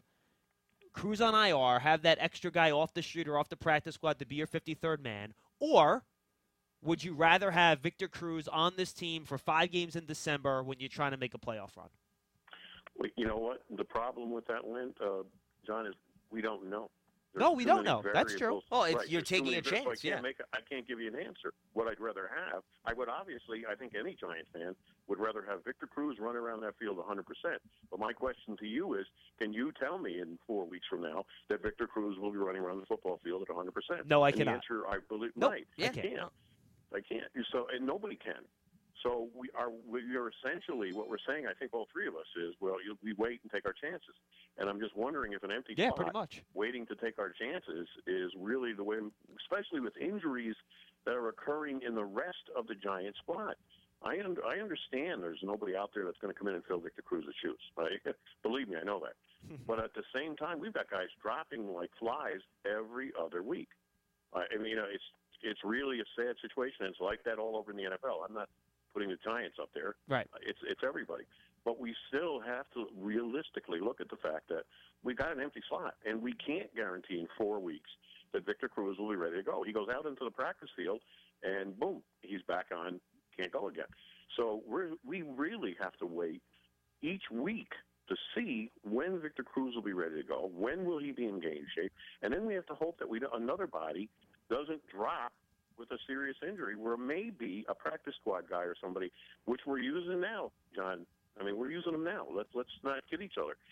Cruz on IR, have that extra guy off the street or off the practice squad to be your 53rd man, or would you rather have Victor Cruz on this team for 5 games in December when you're trying to make a playoff run? Well, you know what? The problem with that, Lynn, John, is we don't know. No, we don't know. That's true. Well, Right. you're There's too taking many a variables, chance, yeah. I can't give you an answer. What I'd rather have, I think any Giant fan would rather have Victor Cruz run around that field 100%. But my question to you is, can you tell me in 4 weeks from now that Victor Cruz will be running around the football field at 100%? No, I and cannot. The answer, I believe, Nope, right. I I can't. can't. I can't. So, and nobody can. So we are essentially, what we're saying, I think all three of us is, well, we wait and take our chances. And I'm just wondering if an empty Yeah, spot, pretty much. waiting to take our chances is really the way, especially with injuries that are occurring in the rest of the Giant squad. I understand there's nobody out there that's going to come in and fill Victor Cruz's shoes. Right? Believe me, I know that. But at the same time, we've got guys dropping like flies every other week. I mean, it's really a sad situation. It's like that all over in the NFL. I'm not putting the Giants up there. Right. It's everybody. But we still have to realistically look at the fact that we've got an empty slot, and we can't guarantee in 4 weeks that Victor Cruz will be ready to go. He goes out into the practice field, and boom, he's back on, can't go again. So we really have to wait each week to see when Victor Cruz will be ready to go, when will he be in game shape, and then we have to hope that another body doesn't drop with a serious injury where maybe a practice squad guy or somebody, which we're using now, John. I mean, we're using them now. Let's not kid each other.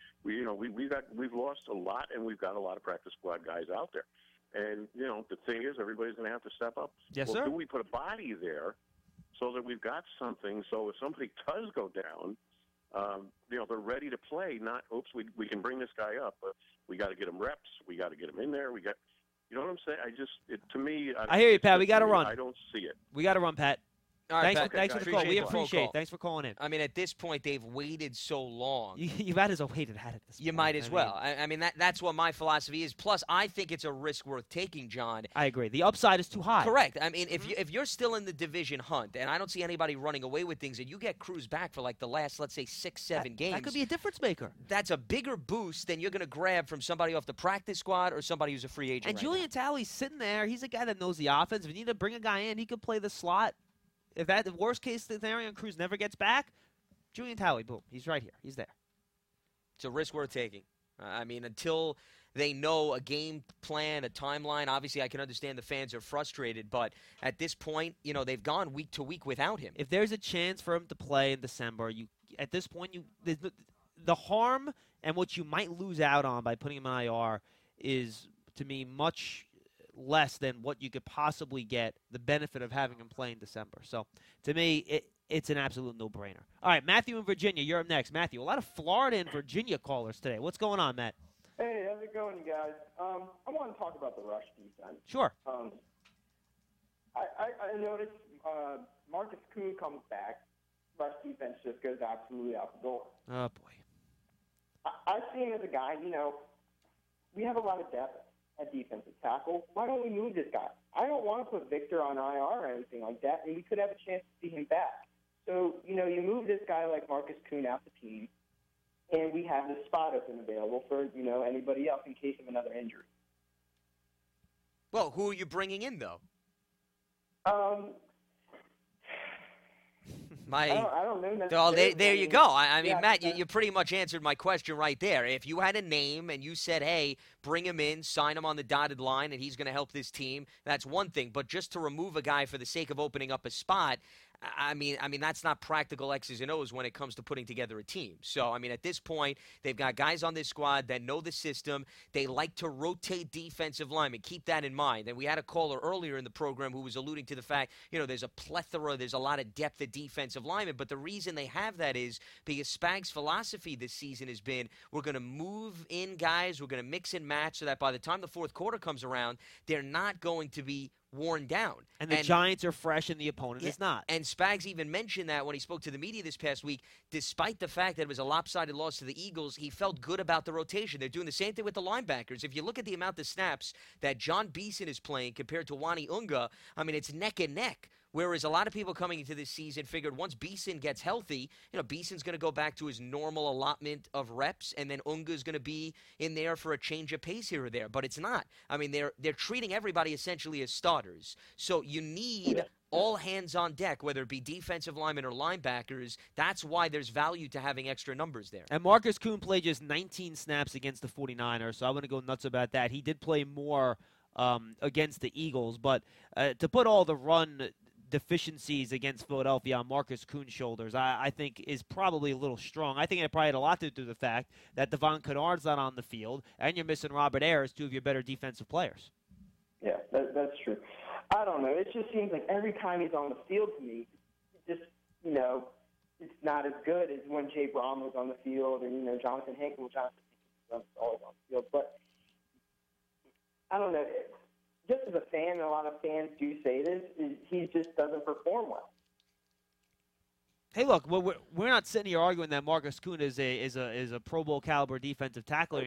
We've lost a lot, and we've got a lot of practice squad guys out there. And the thing is, everybody's going to have to step up. Yes, well, sir. Do we put a body there so that we've got something? So if somebody does go down, they're ready to play. Not, oops, we can bring this guy up, but we got to get him reps. We got to get him in there. You know what I'm saying? To me, I hear you, Pat. We got to run. I don't see it. We got to run, Pat. All right, Thanks Pat, for the call. We the phone appreciate it. call. Thanks for calling in. I mean, at this point, they've waited so long. You might as well wait and had it this You point. might as well. I mean, that's what my philosophy is. Plus, I think it's a risk worth taking, John. I agree. The upside is too high. Correct. I mean, if you're still in the division hunt, and I don't see anybody running away with things, and you get Cruz back for like the last, let's say, 6-7 games. That could be a difference maker. That's a bigger boost than you're going to grab from somebody off the practice squad or somebody who's a free agent. And right Julian Talley's sitting there. He's a guy that knows the offense. If you need to bring a guy in, he could play the slot. If the worst case scenario and Cruz never gets back, Julian Talley, boom, he's right here. He's there. It's a risk worth taking. I mean, until they know a game plan, a timeline, obviously I can understand the fans are frustrated, but at this point, they've gone week to week without him. If there's a chance for him to play in December, at this point, the harm and what you might lose out on by putting him on IR is, to me, much less than what you could possibly get the benefit of having him play in December. So, to me, it's an absolute no-brainer. All right, Matthew in Virginia, you're up next. Matthew, a lot of Florida and Virginia callers today. What's going on, Matt? Hey, how's it going, you guys? I want to talk about the rush defense. Sure. I noticed Marcus Kuhn comes back. Rush defense just goes absolutely out the door. Oh, boy. I see him as a guy, we have a lot of depth at defensive tackle. Why don't we move this guy? I don't want to put Victor on IR or anything like that, and we could have a chance to see him back. So, you move this guy like Marcus Kuhn out the team, and we have the spot open available for, anybody else in case of another injury. Well, who are you bringing in, though? I don't know. Oh, there you go. I mean, yeah, Matt, you pretty much answered my question right there. If you had a name and you said, hey, bring him in, sign him on the dotted line, and he's going to help this team, that's one thing. But just to remove a guy for the sake of opening up a spot, I mean, that's not practical X's and O's when it comes to putting together a team. So, I mean, at this point, they've got guys on this squad that know the system. They like to rotate defensive linemen. Keep that in mind. And we had a caller earlier in the program who was alluding to the fact, there's a plethora, there's a lot of depth at defensive linemen. But the reason they have that is because Spag's philosophy this season has been, we're going to move in guys, we're going to mix and match so that by the time the fourth quarter comes around, they're not going to be worn down. And the Giants are fresh and the opponent is not. And Spags even mentioned that when he spoke to the media this past week, despite the fact that it was a lopsided loss to the Eagles, he felt good about the rotation. They're doing the same thing with the linebackers. If you look at the amount of snaps that John Beeson is playing compared to Wani Unga, I mean, it's neck and neck. Whereas a lot of people coming into this season figured once Beeson gets healthy, Beeson's going to go back to his normal allotment of reps, and then Unga's going to be in there for a change of pace here or there. But it's not. I mean, they're treating everybody essentially as starters. So you need all hands on deck, whether it be defensive linemen or linebackers. That's why there's value to having extra numbers there. And Marcus Kuhn played just 19 snaps against the 49ers, so I want to go nuts about that. He did play more against the Eagles, but to put all the run deficiencies against Philadelphia on Marcus Kuhn's shoulders, I think is probably a little strong. I think it probably had a lot to do with the fact that Devon Kennard's not on the field, and you're missing Robert Ayers, two of your better defensive players. Yeah, that's true. I don't know. It just seems like every time he's on the field to me, it's not as good as when Jay Braun was on the field or, Jonathan Hankins. Well, Jonathan Hankins was always on the field. But I don't know. Just as a fan, and a lot of fans do say this, he just doesn't perform well. Hey, look, we're not sitting here arguing that Marcus Kuhn is a Pro Bowl caliber defensive tackler,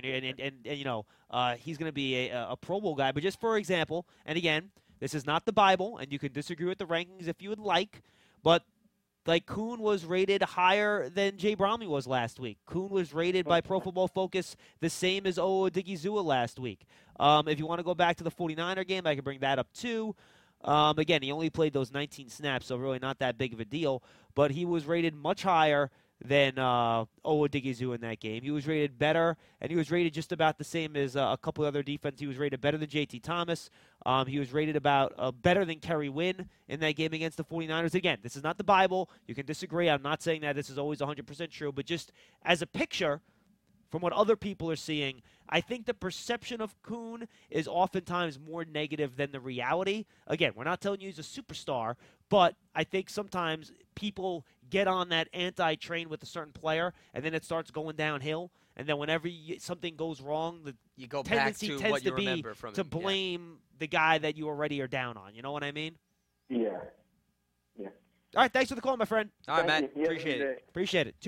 and he's going to be a Pro Bowl guy. But just for example, and again, this is not the Bible, and you can disagree with the rankings if you would like, but Kuhn was rated higher than Jay Bromley was last week. Kuhn was rated by Pro Football Focus the same as Odigizua last week. If you want to go back to the 49er game, I can bring that up too. Again, he only played those 19 snaps, so really not that big of a deal. But he was rated much higher than Odigizua in that game. He was rated better, and he was rated just about the same as a couple other defense. He was rated better than J.T. Thomas. He was rated about better than Kerry Wynn in that game against the 49ers. Again, this is not the Bible. You can disagree. I'm not saying that this is always 100% true, but just as a picture from what other people are seeing, I think the perception of Kuhn is oftentimes more negative than the reality. Again, we're not telling you he's a superstar, but I think sometimes people get on that anti-train with a certain player, and then it starts going downhill. And then whenever something goes wrong, the you go tendency back to tends what you to be remember from to him. blame the guy that you already are down on. You know what I mean? Yeah. All right, thanks for the call, my friend. All right, Matt. You. Appreciate it. Appreciate it.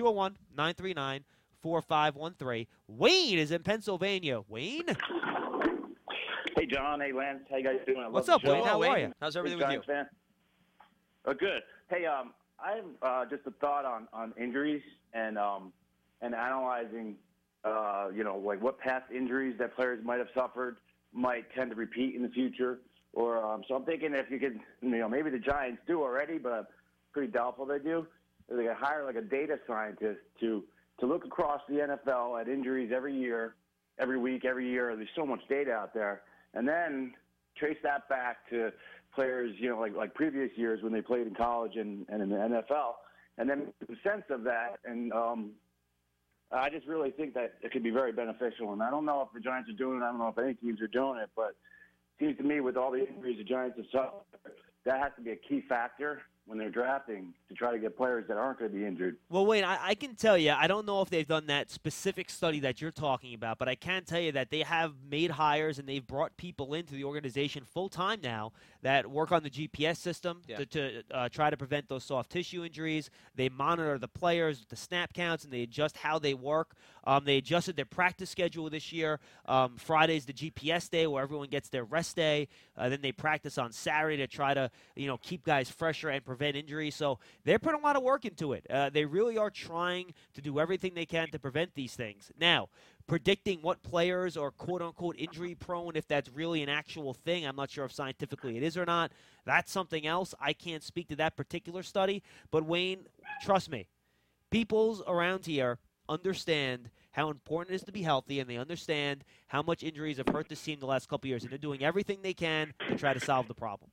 201-939-4513. Wayne is in Pennsylvania. Wayne? Hey, John. Hey, Lance. How you guys doing? What's up, Wayne? How are you? How's everything with you? Fan. Oh, good. Hey, I have just a thought on injuries and analyzing, like what past injuries that players might have suffered might tend to repeat in the future. Or so I'm thinking if you could, maybe the Giants do already, but I'm pretty doubtful they do. They could hire like a data scientist to look across the NFL at injuries every year every week, every year. There's so much data out there. And then trace that back to players, like previous years when they played in college and in the NFL, and then make some sense of that. And I just really think that it could be very beneficial. And I don't know if the Giants are doing it. I don't know if any teams are doing it. But it seems to me with all the injuries the Giants have suffered, that has to be a key factor when they're drafting to try to get players that aren't going to be injured. Well, Wayne, I can tell you, I don't know if they've done that specific study that you're talking about, but I can tell you that they have made hires and they've brought people into the organization full-time now that work on the GPS system to try to prevent those soft tissue injuries. They monitor the players, the snap counts, and they adjust how they work. They adjusted their practice schedule this year. Friday's the GPS day where everyone gets their rest day. Then they practice on Saturday to try to keep guys fresher and prevent injuries. So they're putting a lot of work into it. They really are trying to do everything they can to prevent these things. Now, predicting what players are quote-unquote injury-prone, if that's really an actual thing, I'm not sure if scientifically it is or not. That's something else. I can't speak to that particular study. But, Wayne, trust me, people around here understand how important it is to be healthy, and they understand how much injuries have hurt this team the last couple of years, and they're doing everything they can to try to solve the problem.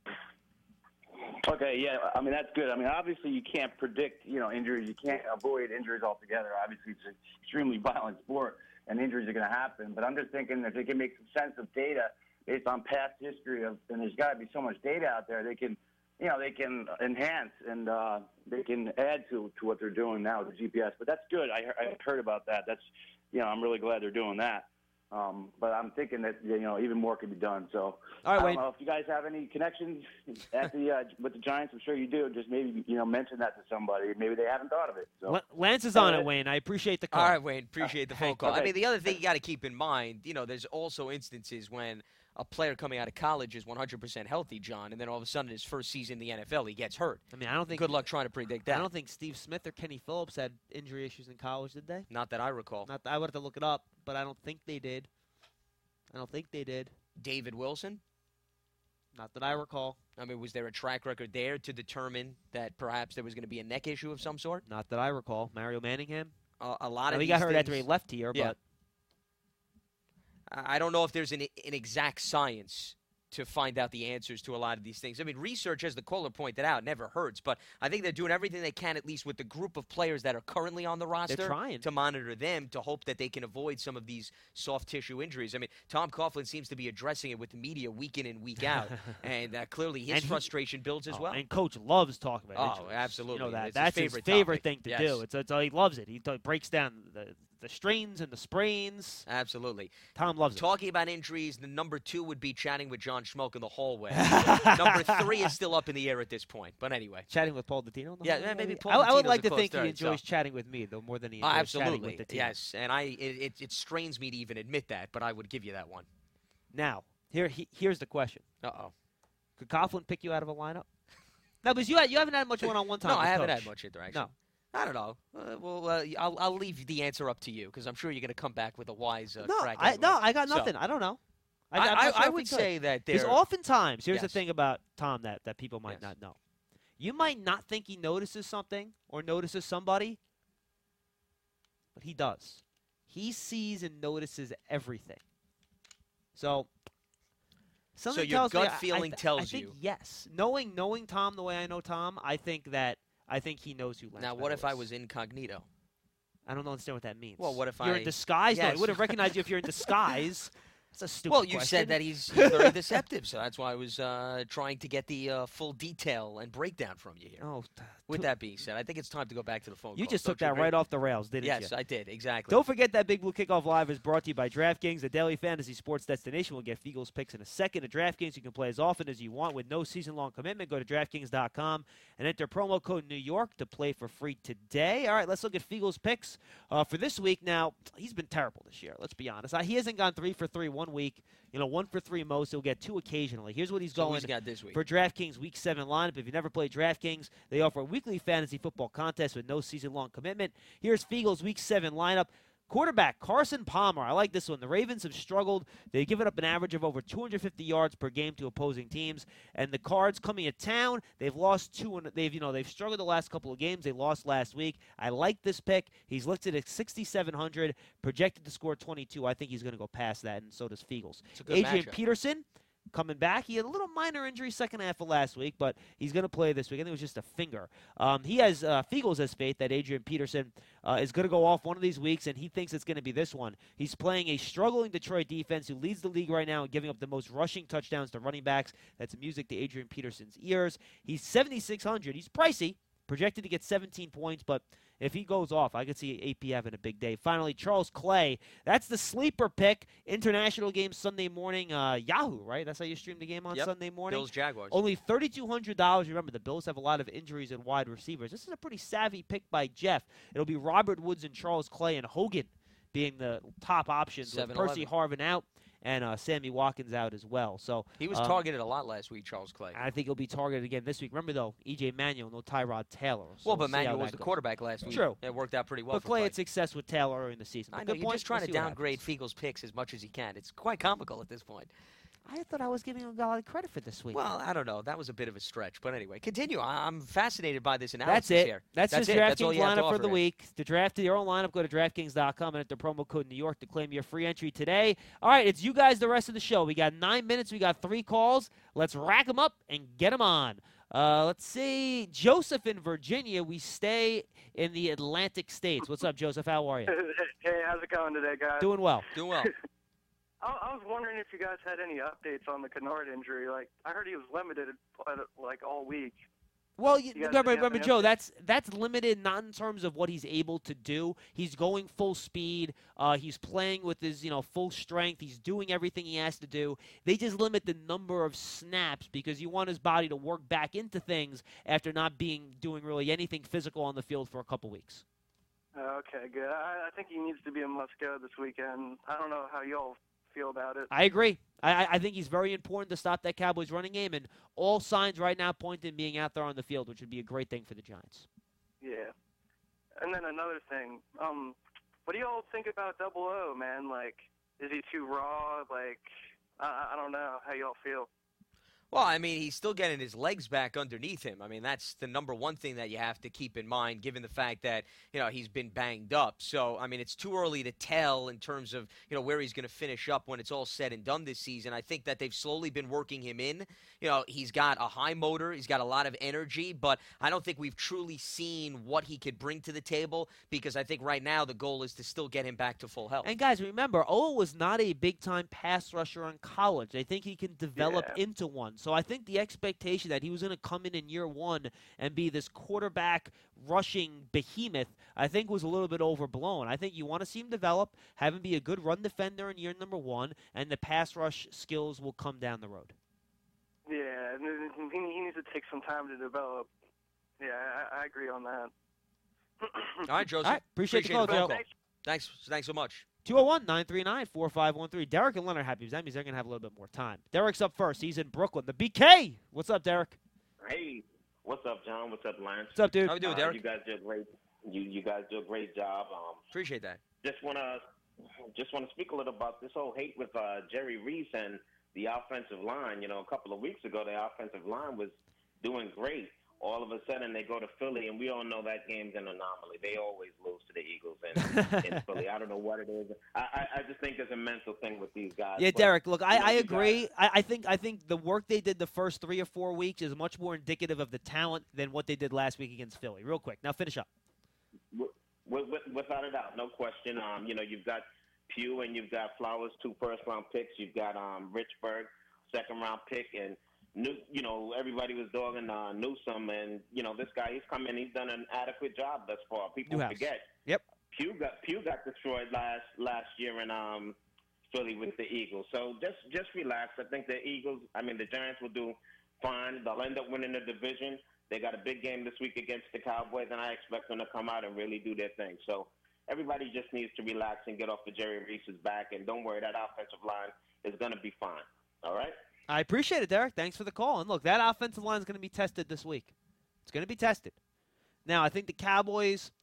Okay, yeah, I mean, that's good. I mean, obviously you can't predict, injuries. You can't avoid injuries altogether. Obviously, it's an extremely violent sport, and injuries are going to happen. But I'm just thinking if they can make some sense of data based on past history and there's got to be so much data out there, they can enhance and they can add to what they're doing now with the GPS. But that's good. I heard about that. That's, I'm really glad they're doing that. But I'm thinking that even more could be done. So all right, I don't know if you guys have any connections at with the Giants. I'm sure you do. Just maybe mention that to somebody. Maybe they haven't thought of it. So Lance is on it, Wayne. I appreciate the call. All right, Wayne. Appreciate the phone call. Okay. I mean, the other thing you got to keep in mind, there's also instances when a player coming out of college is 100% healthy, John, and then all of a sudden his first season in the NFL he gets hurt. I mean, I don't think. Good luck trying to predict that. I don't think Steve Smith or Kenny Phillips had injury issues in college, did they? Not that I recall. I would have to look it up, but I don't think they did. David Wilson? Not that I recall. I mean, was there a track record there to determine that perhaps there was going to be a neck issue of some sort? Not that I recall. Mario Manningham? A lot of he these got hurt things, after he left here, yeah. but I don't know if there's an exact science to find out the answers to a lot of these things. I mean, research, as the caller pointed out, never hurts, but I think they're doing everything they can, at least with the group of players that are currently on the roster, they're trying to monitor them to hope that they can avoid some of these soft tissue injuries. I mean, Tom Coughlin seems to be addressing it with the media week in and week out, and clearly his frustration builds as well. And Coach loves talking about injuries. Oh, absolutely. That's his favorite thing to yes. do. It's he loves it. He breaks down the strains and the sprains. Absolutely. Tom loves it. Talking about injuries, the number 2 would be chatting with John Schmoke in the hallway. Number 3 is still up in the air at this point. But anyway. Chatting with Paul Dottino? Yeah, maybe Paul I would Dottino's like a to close think third, he enjoys chatting with me, though, more than he enjoys chatting with Dottino. Yes, and it strains me to even admit that, but I would give you that one. Now, here's the question. Uh-oh. Could Coughlin pick you out of a lineup? No, because you haven't had much one-on-one time No, with I haven't Coach. had much interaction. No. I don't know. I'll leave the answer up to you because I'm sure you're going to come back with a wise crack. I got So, nothing. I don't know. I would say that because oftentimes, here's the Yes. thing about Tom that people might not know. You might not think he notices something or notices somebody, but he does. He sees and notices everything. So something your tells gut me, feeling I tells think you. yes. Knowing Tom the way I know Tom, I think he knows who Lance Now, what if I Meadows was incognito? I don't understand what that means. Well, what if you're I- in disguise? No, Yes. he would have recognized you if you're in disguise. That's a stupid Well, you question. said that he's very deceptive, so that's why I was trying to get the full detail and breakdown from you here. Oh, With that being said, I think it's time to go back to the phone you calls, just took don't you that agree? right off the rails, didn't you? Yes, I did, exactly. Don't forget that Big Blue Kickoff Live is brought to you by DraftKings, the daily fantasy sports destination. We'll get Fiegel's picks in a second. At DraftKings, you can play as often as you want with no season-long commitment. Go to DraftKings.com and enter promo code New York to play for free today. All right, let's look at Fiegel's picks for this week. Now, he's been terrible this year, let's be honest. He hasn't gone 3 for 3 one week. 1 for 3 most. He'll get 2 occasionally. Here's what he's So going who's got this week? for DraftKings Week 7 lineup. If you've never played DraftKings, they offer a weekly fantasy football contest with no season-long commitment. Here's Fiegel's Week 7 lineup. Quarterback, Carson Palmer. I like this one. The Ravens have struggled. They've given up an average of over 250 yards per game to opposing teams. And the Cards coming to town, they've lost two, and they've struggled the last couple of games. They lost last week. I like this pick. He's listed at 6,700, projected to score 22. I think he's going to go past that, and so does Fiegels. Adrian Peterson coming back. He had a little minor injury second half of last week, but he's going to play this week. I think it was just a finger. He has Fiegels has faith that Adrian Peterson is going to go off one of these weeks, and he thinks it's going to be this one. He's playing a struggling Detroit defense who leads the league right now and giving up the most rushing touchdowns to running backs. That's music to Adrian Peterson's ears. He's 7,600. He's pricey, projected to get 17 points, but if he goes off, I could see AP having a big day. Finally, Charles Clay. That's the sleeper pick. International game Sunday morning. Yahoo, right? That's how you stream the game on Sunday morning? Bills-Jaguars. Only $3,200. Remember, the Bills have a lot of injuries and wide receivers. This is a pretty savvy pick by Jeff. It'll be Robert Woods and Charles Clay and Hogan being the top options with Percy Harvin out and Sammy Watkins out as well. So he was targeted a lot last week, Charles Clay. I think he'll be targeted again this week. Remember, though, E.J. Manuel, no Tyrod Taylor. So well, but Manuel was the quarterback last week. True. It worked out pretty well but for Clay had success with Taylor early in the season. I know, you're just trying to downgrade Fiegels' picks as much as he can. It's quite comical at this point. I thought I was giving him a lot of credit for this week. Well, I don't know. That was a bit of a stretch. But anyway, continue. I'm fascinated by this analysis That's it. here. That's just DraftKings lineup for the here. week. To draft your own lineup, go to DraftKings.com and enter promo code New York to claim your free entry today. All right, it's you guys the rest of the show. We got 9 minutes. We got 3 calls. Let's rack them up and get them on. Let's see. Joseph in Virginia. We stay in the Atlantic states. What's up, Joseph? How are you? Hey, how's it going today, guys? Doing well. Doing well. I was wondering if you guys had any updates on the Kennard injury. Like, I heard he was limited like all week. Well, remember, Joe, that's limited not in terms of what he's able to do. He's going full speed. He's playing with his full strength. He's doing everything he has to do. They just limit the number of snaps because you want his body to work back into things after not doing really anything physical on the field for a couple weeks. Okay, good. I think he needs to be a must-go this weekend. I don't know how y'all feel about it. I agree. I think he's very important to stop that Cowboys running game, and all signs right now point to him being out there on the field, which would be a great thing for the Giants. Yeah. And then another thing, what do y'all think about Double O, man? Like, is he too raw? Like, I don't know how y'all feel. Well, I mean, he's still getting his legs back underneath him. I mean, that's the number one thing that you have to keep in mind, given the fact that, he's been banged up. So, I mean, it's too early to tell in terms of, where he's going to finish up when it's all said and done this season. I think that they've slowly been working him in. He's got a high motor. He's got a lot of energy, but I don't think we've truly seen what he could bring to the table because I think right now the goal is to still get him back to full health. And, guys, remember, O was not a big-time pass rusher in college. I think he can develop into one. So I think the expectation that he was going to come in year one and be this quarterback rushing behemoth, I think was a little bit overblown. I think you want to see him develop, have him be a good run defender in year number one, and the pass rush skills will come down the road. Yeah, he needs to take some time to develop. Yeah, I agree on that. All right, Joseph. All right, appreciate the call, Joe. Thanks so much. 201-939-4513. Derek and Leonard happy. That means they're going to have a little bit more time. Derek's up first. He's in Brooklyn. The BK. What's up, Derek? Hey, what's up, John? What's up, Lance? What's up, dude? How we doing, Derek? You guys do a great. You guys do a great job. Appreciate that. Just want to speak a little about this whole hate with Jerry Reese and the offensive line. A couple of weeks ago, the offensive line was doing great. All of a sudden, they go to Philly, and we all know that game's an anomaly. They always lose to the Eagles in Philly. I don't know what it is. I just think it's a mental thing with these guys. Yeah, Derek, look, I agree. I think the work they did the first 3 or 4 weeks is much more indicative of the talent than what they did last week against Philly. Real quick. Now finish up. Without a doubt, no question. You've got Pugh and you've got Flowers, 2 first-round picks. You've got Richburg, second-round pick, and everybody was dogging Newsome, and this guy, he's come in, he's done an adequate job thus far. People forget. Yep. Pugh got destroyed last year in Philly with the Eagles. So just relax. I think the Giants will do fine. They'll end up winning the division. They got a big game this week against the Cowboys, and I expect them to come out and really do their thing. So everybody just needs to relax and get off of Jerry Reese's back, and don't worry, that offensive line is going to be fine. All right? I appreciate it, Derek. Thanks for the call. And look, that offensive line is going to be tested this week. It's going to be tested. Now, I think the Cowboys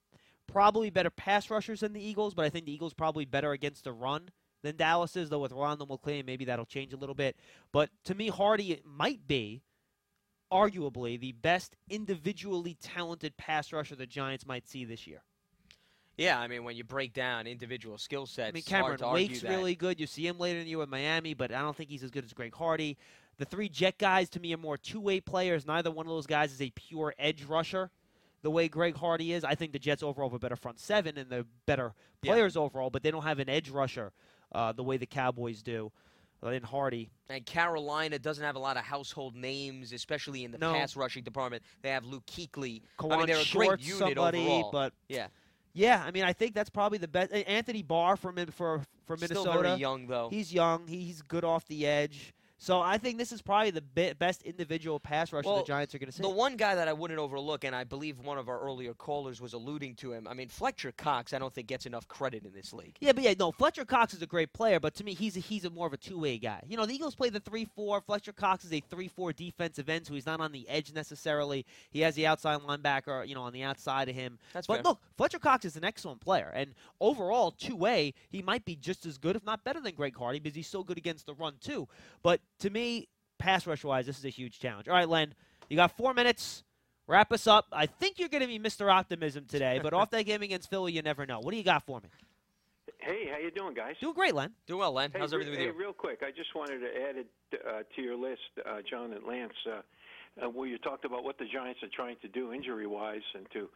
probably better pass rushers than the Eagles, but I think the Eagles probably better against the run than Dallas is, though with Rondo McClain, maybe that'll change a little bit. But to me, Hardy might be arguably the best individually talented pass rusher the Giants might see this year. Yeah, I mean, when you break down individual skill sets, I mean, it's hard Cameron to argue Wake's that. really good. You see him later in the year with Miami, but I don't think he's as good as Greg Hardy. The 3 Jet guys, to me, are more two-way players. Neither one of those guys is a pure edge rusher the way Greg Hardy is. I think the Jets overall have a better front seven and they're better players overall, but they don't have an edge rusher the way the Cowboys do. In Hardy. And Carolina doesn't have a lot of household names, especially in the pass rushing department. They have Luke Kuechly. Kawan I mean, they're a Short's great unit somebody, overall. but yeah, I mean, I think that's probably the best. Anthony Barr for Minnesota. Still very young, though. He's young. He's good off the edge. So I think this is probably the best individual pass rusher the Giants are going to see. The one guy that I wouldn't overlook, and I believe one of our earlier callers was alluding to him, I mean, Fletcher Cox I don't think gets enough credit in this league. Yeah, Fletcher Cox is a great player, but to me, he's a more of a two-way guy. You know, the Eagles play the 3-4. Fletcher Cox is a 3-4 defensive end, so he's not on the edge necessarily. He has the outside linebacker, on the outside of him. That's fair. Look, Fletcher Cox is an excellent player, and overall, two-way, he might be just as good, if not better than Greg Hardy, because he's so good against the run, too. But to me, pass rush-wise, this is a huge challenge. All right, Len, you got 4 minutes. Wrap us up. I think you're going to be Mr. Optimism today, but off that game against Philly, you never know. What do you got for me? Hey, how you doing, guys? Doing great, Len. Doing well, Len. How's everything with you? Real quick, I just wanted to add it to your list, John and Lance, where you talked about what the Giants are trying to do injury-wise and to,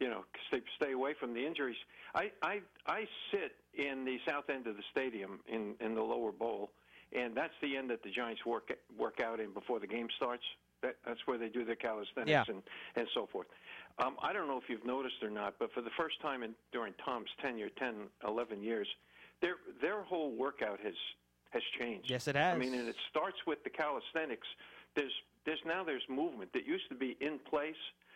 stay away from the injuries. I sit in the south end of the stadium in the lower bowl, and that's the end that the Giants work out in before the game starts. That's where they do their calisthenics and so forth. I don't know if you've noticed or not, but for the first time during Tom's tenure, 10, 11 years, their whole workout has changed. Yes, it has. I mean, and it starts with the calisthenics. There's movement that used to be in place.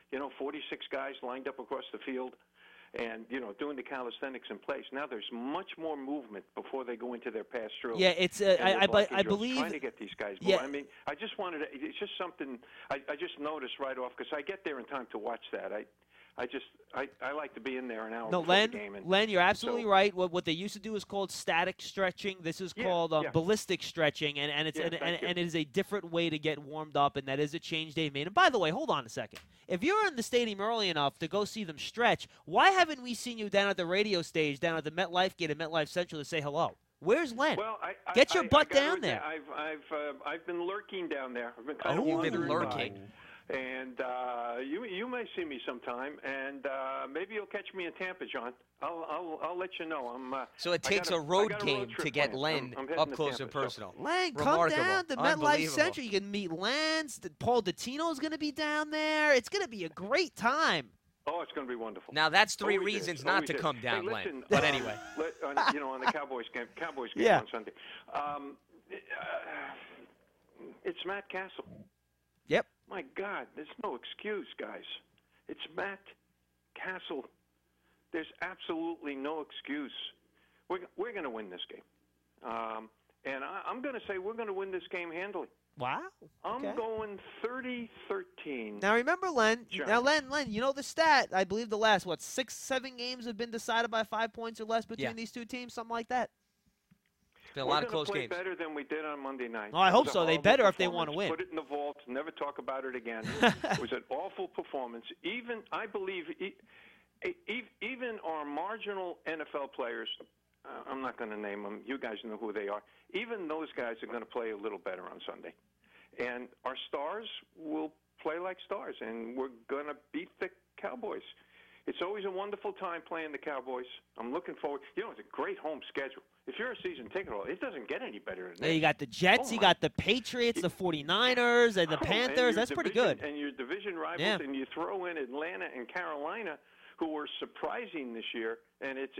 46 guys lined up across the field, and doing the calisthenics in place. Now there's much more movement before they go into their pass drills. Yeah, it's I believe trying to get these guys. Yeah. I mean, I just wanted to. It's just something I just noticed right off because I get there in time to watch that. I like to be in there an hour before the game. Len, you're absolutely right. What they used to do is called static stretching. This is called ballistic stretching, and it is a different way to get warmed up, and that is a change they've made. And by the way, hold on a second. If you're in the stadium early enough to go see them stretch, why haven't we seen you down at the radio stage, down at the MetLife gate at MetLife Central to say hello? Where's Len? Well, get your butt down there. I've been lurking down there. I've been kind of you've been lurking. And you may see me sometime, and maybe you'll catch me in Tampa, John. I'll let you know. So it takes a road game to get Len up close and personal. Len, come down to MetLife Central. You can meet Lance. Paul Dottino is going to be down there. It's going to be a great time. Oh, it's going to be wonderful. Now that's three reasons not to come down, Len. Listen, but anyway, on the Cowboys game on Sunday. It's Matt Castle. Yep. My God, there's no excuse, guys. It's Matt Castle. There's absolutely no excuse. We're going to win this game. And I'm going to say we're going to win this game handily. Wow. Okay. I'm going 30-13. Now remember, Len. Giants. Now, Len, you know the stat. I believe the last 6-7 games have been decided by 5 points or less between these two teams, something like that. It's been a lot of close games. We're going to play better than we did on Monday night. Oh, I hope so. They better if they want to win. Put it in the vault. Never talk about it again. It was an awful performance. I believe, even our marginal NFL players. I'm not going to name them. You guys know who they are. Even those guys are going to play a little better on Sunday. And our stars will play like stars, and we're going to beat the Cowboys. It's always a wonderful time playing the Cowboys. I'm looking forward. It's a great home schedule. If you're a season ticket holder, it doesn't get any better than that. You got the Jets, you got the Patriots, the 49ers, and the Panthers. That's pretty good. And your division rivals, and you throw in Atlanta and Carolina, who were surprising this year, and it's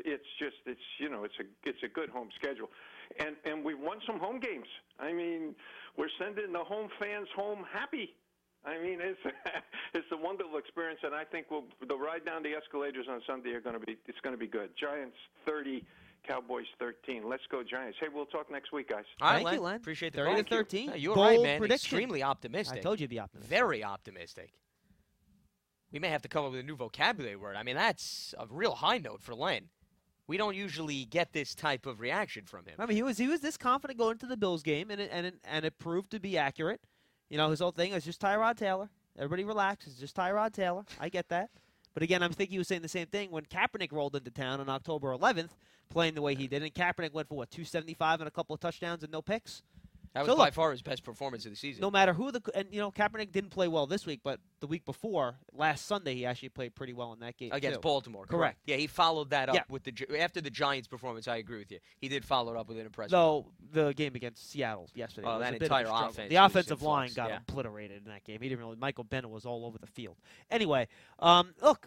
a good home schedule, and we've won some home games. I mean, we're sending the home fans home happy. I mean, it's a wonderful experience, and I think the ride down the escalators on Sunday it's going to be good. Giants 30, Cowboys 13. Let's go Giants. Hey, we'll talk next week, guys. All right, Thank you, Len. Appreciate the 30-13. You're Bold right, man. prediction. Extremely optimistic. I told you to be optimistic. Very optimistic. We may have to come up with a new vocabulary word. I mean, that's a real high note for Len. We don't usually get this type of reaction from him. I mean, he was this confident going into the Bills game, and it proved to be accurate. You know, his whole thing is just Tyrod Taylor. Everybody relax. It's just Tyrod Taylor. I get that. But again, I'm thinking he was saying the same thing when Kaepernick rolled into town on October 11th, playing the way he did. And Kaepernick went for, 275 and a couple of touchdowns and no picks? That was by far his best performance of the season. No matter who Kaepernick didn't play well this week, but the week before, last Sunday, he actually played pretty well in that game against too. Baltimore. Correct. Yeah, he followed that up with after the Giants' performance. I agree with you. He did follow it up with an impressive. Though the game against Seattle yesterday, was that a entire offense. The offensive line flux, got yeah. obliterated in that game. He didn't really. Michael Bennett was all over the field. Anyway, look,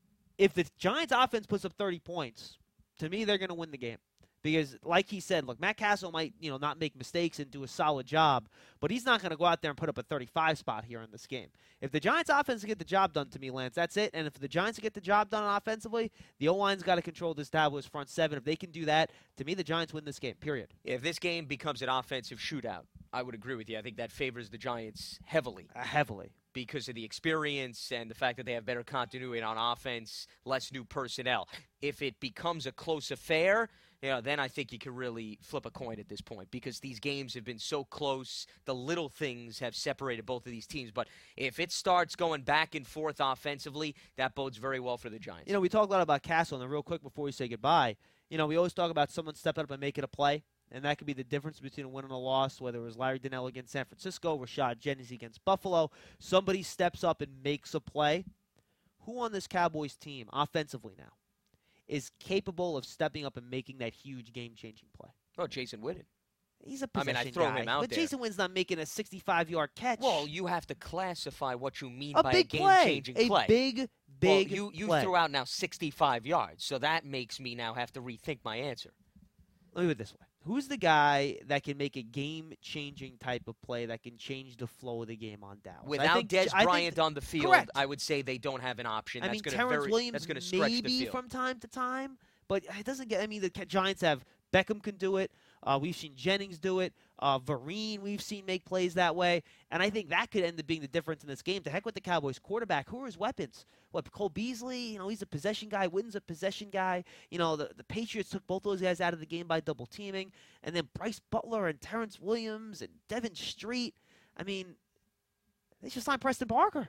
if the Giants' offense puts up 30 points, to me, they're going to win the game. Because, like he said, look, Matt Castle might, not make mistakes and do a solid job, but he's not going to go out there and put up a 35 spot here in this game. If the Giants' offense get the job done, to me, Lance, that's it. And if the Giants get the job done offensively, the O-line's got to control this Cowboys front seven. If they can do that, to me, the Giants win this game, period. If this game becomes an offensive shootout, I would agree with you. I think that favors the Giants heavily. Heavily. Because of the experience and the fact that they have better continuity on offense, less new personnel. If it becomes a close affair, then I think you can really flip a coin at this point because these games have been so close. The little things have separated both of these teams. But if it starts going back and forth offensively, that bodes very well for the Giants. We talk a lot about Castle, and real quick before we say goodbye, we always talk about someone stepping up and making a play. And that could be the difference between a win and a loss, whether it was Larry Donnell against San Francisco, Rashad Jennings against Buffalo. Somebody steps up and makes a play. Who on this Cowboys team, offensively now, is capable of stepping up and making that huge game-changing play? Oh, Jason Witten. He's a possession I throw guy, him out but there. Jason Witten's not making a 65-yard catch. Well, you have to classify what you mean a by big a game-changing play. A big well, you play. threw out now 65 yards, so that makes me now have to rethink my answer. Let me put it this way. Who's the guy that can make a game-changing type of play that can change the flow of the game on Dallas? Without Dez Bryant on the field, correct. I would say they don't have an option. I mean, Terrence Williams stretch the maybe field. from time to time, but it doesn't get. I mean, the Giants have Beckham can do it. We've seen Jennings do it. Vereen, we've seen make plays that way. And I think that could end up being the difference in this game. To heck with the Cowboys quarterback. Who are his weapons? What, Cole Beasley? He's a possession guy. Witten's a possession guy. The Patriots took both those guys out of the game by double teaming. And then Bryce Butler and Terrence Williams and Devin Street. I mean, they just signed Preston Parker.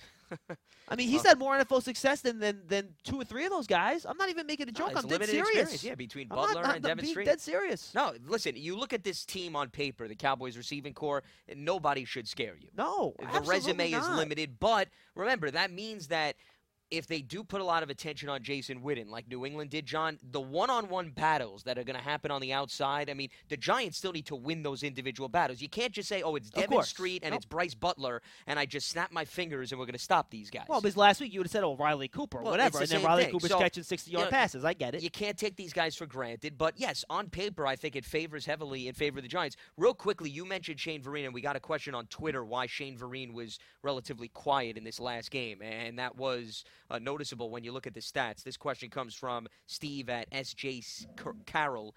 I mean, he's had more NFL success than 2 or 3 of those guys. I'm not even making a joke. I'm dead serious. Yeah, between Butler and Devin Street. Dead serious. No, listen, you look at this team on paper, the Cowboys receiving core, and nobody should scare you. No, the resume is limited, but remember, that means that if they do put a lot of attention on Jason Witten, like New England did, John, the one-on-one battles that are going to happen on the outside, I mean, the Giants still need to win those individual battles. You can't just say, it's Devin Street and it's Bryce Butler, and I just snap my fingers and we're going to stop these guys. Well, because last week you would have said, Riley Cooper, whatever, and then Riley Cooper's catching 60-yard passes. I get it. You can't take these guys for granted, but yes, on paper, I think it favors heavily in favor of the Giants. Real quickly, you mentioned Shane Vereen, and we got a question on Twitter why Shane Vereen was relatively quiet in this last game, and that was noticeable when you look at the stats. This question comes from Steve at SJ Carroll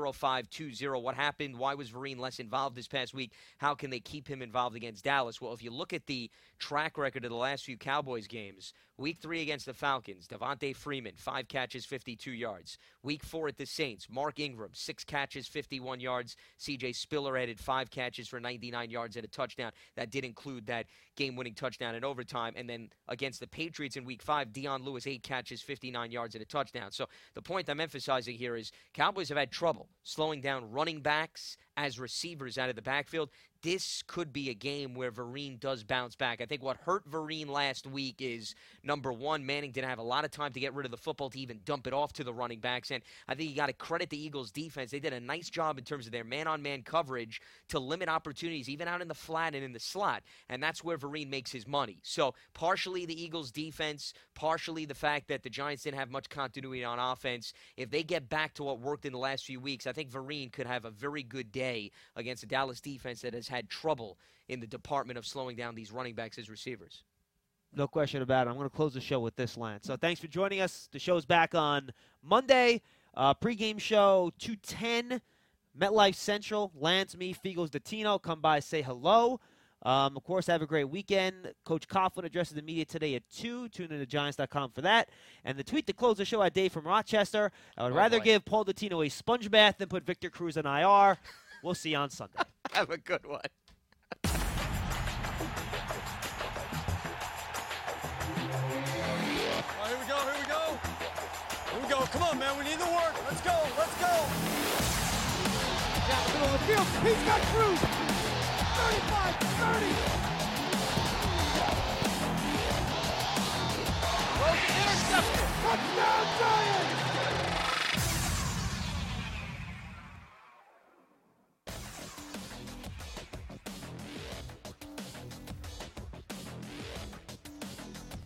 0520. What happened? Why was Vereen less involved this past week? How can they keep him involved against Dallas? Well, if you look at the track record of the last few Cowboys games, Week 3 against the Falcons, Devontae Freeman, 5 catches, 52 yards. Week 4 at the Saints, Mark Ingram, 6 catches, 51 yards. C.J. Spiller added 5 catches for 99 yards and a touchdown. That did include that game-winning touchdown in overtime. And then against the Patriots in Week 5, Dion Lewis, 8 catches, 59 yards and a touchdown. So the point I'm emphasizing here is Cowboys have had trouble slowing down running backs as receivers out of the backfield. This could be a game where Vereen does bounce back. I think what hurt Vereen last week is, number one, Manning didn't have a lot of time to get rid of the football to even dump it off to the running backs. And I think you got to credit the Eagles' defense. They did a nice job in terms of their man-on-man coverage to limit opportunities, even out in the flat and in the slot. And that's where Vereen makes his money. So partially the Eagles' defense, partially the fact that the Giants didn't have much continuity on offense. If they get back to what worked in the last few weeks, I think Vereen could have a very good day against a Dallas defense that has had trouble in the department of slowing down these running backs as receivers. No question about it. I'm going to close the show with this, Lance. So thanks for joining us. The show's back on Monday. Pre-game show 2:10, MetLife Central. Lance, me, Figos, Datino. Come by, say hello. Of course, have a great weekend. Coach Coughlin addresses the media today at 2. Tune in to Giants.com for that. And the tweet to close the show at Dave from Rochester. I would rather give Paul Dottino a sponge bath than put Victor Cruz on IR. We'll see you on Sunday. Have a good one. Here we go. Here we go. Here we go. Come on, man. We need the work. Let's go. Let's go. Down the middle of the field. He's got Cruz. 35, 30.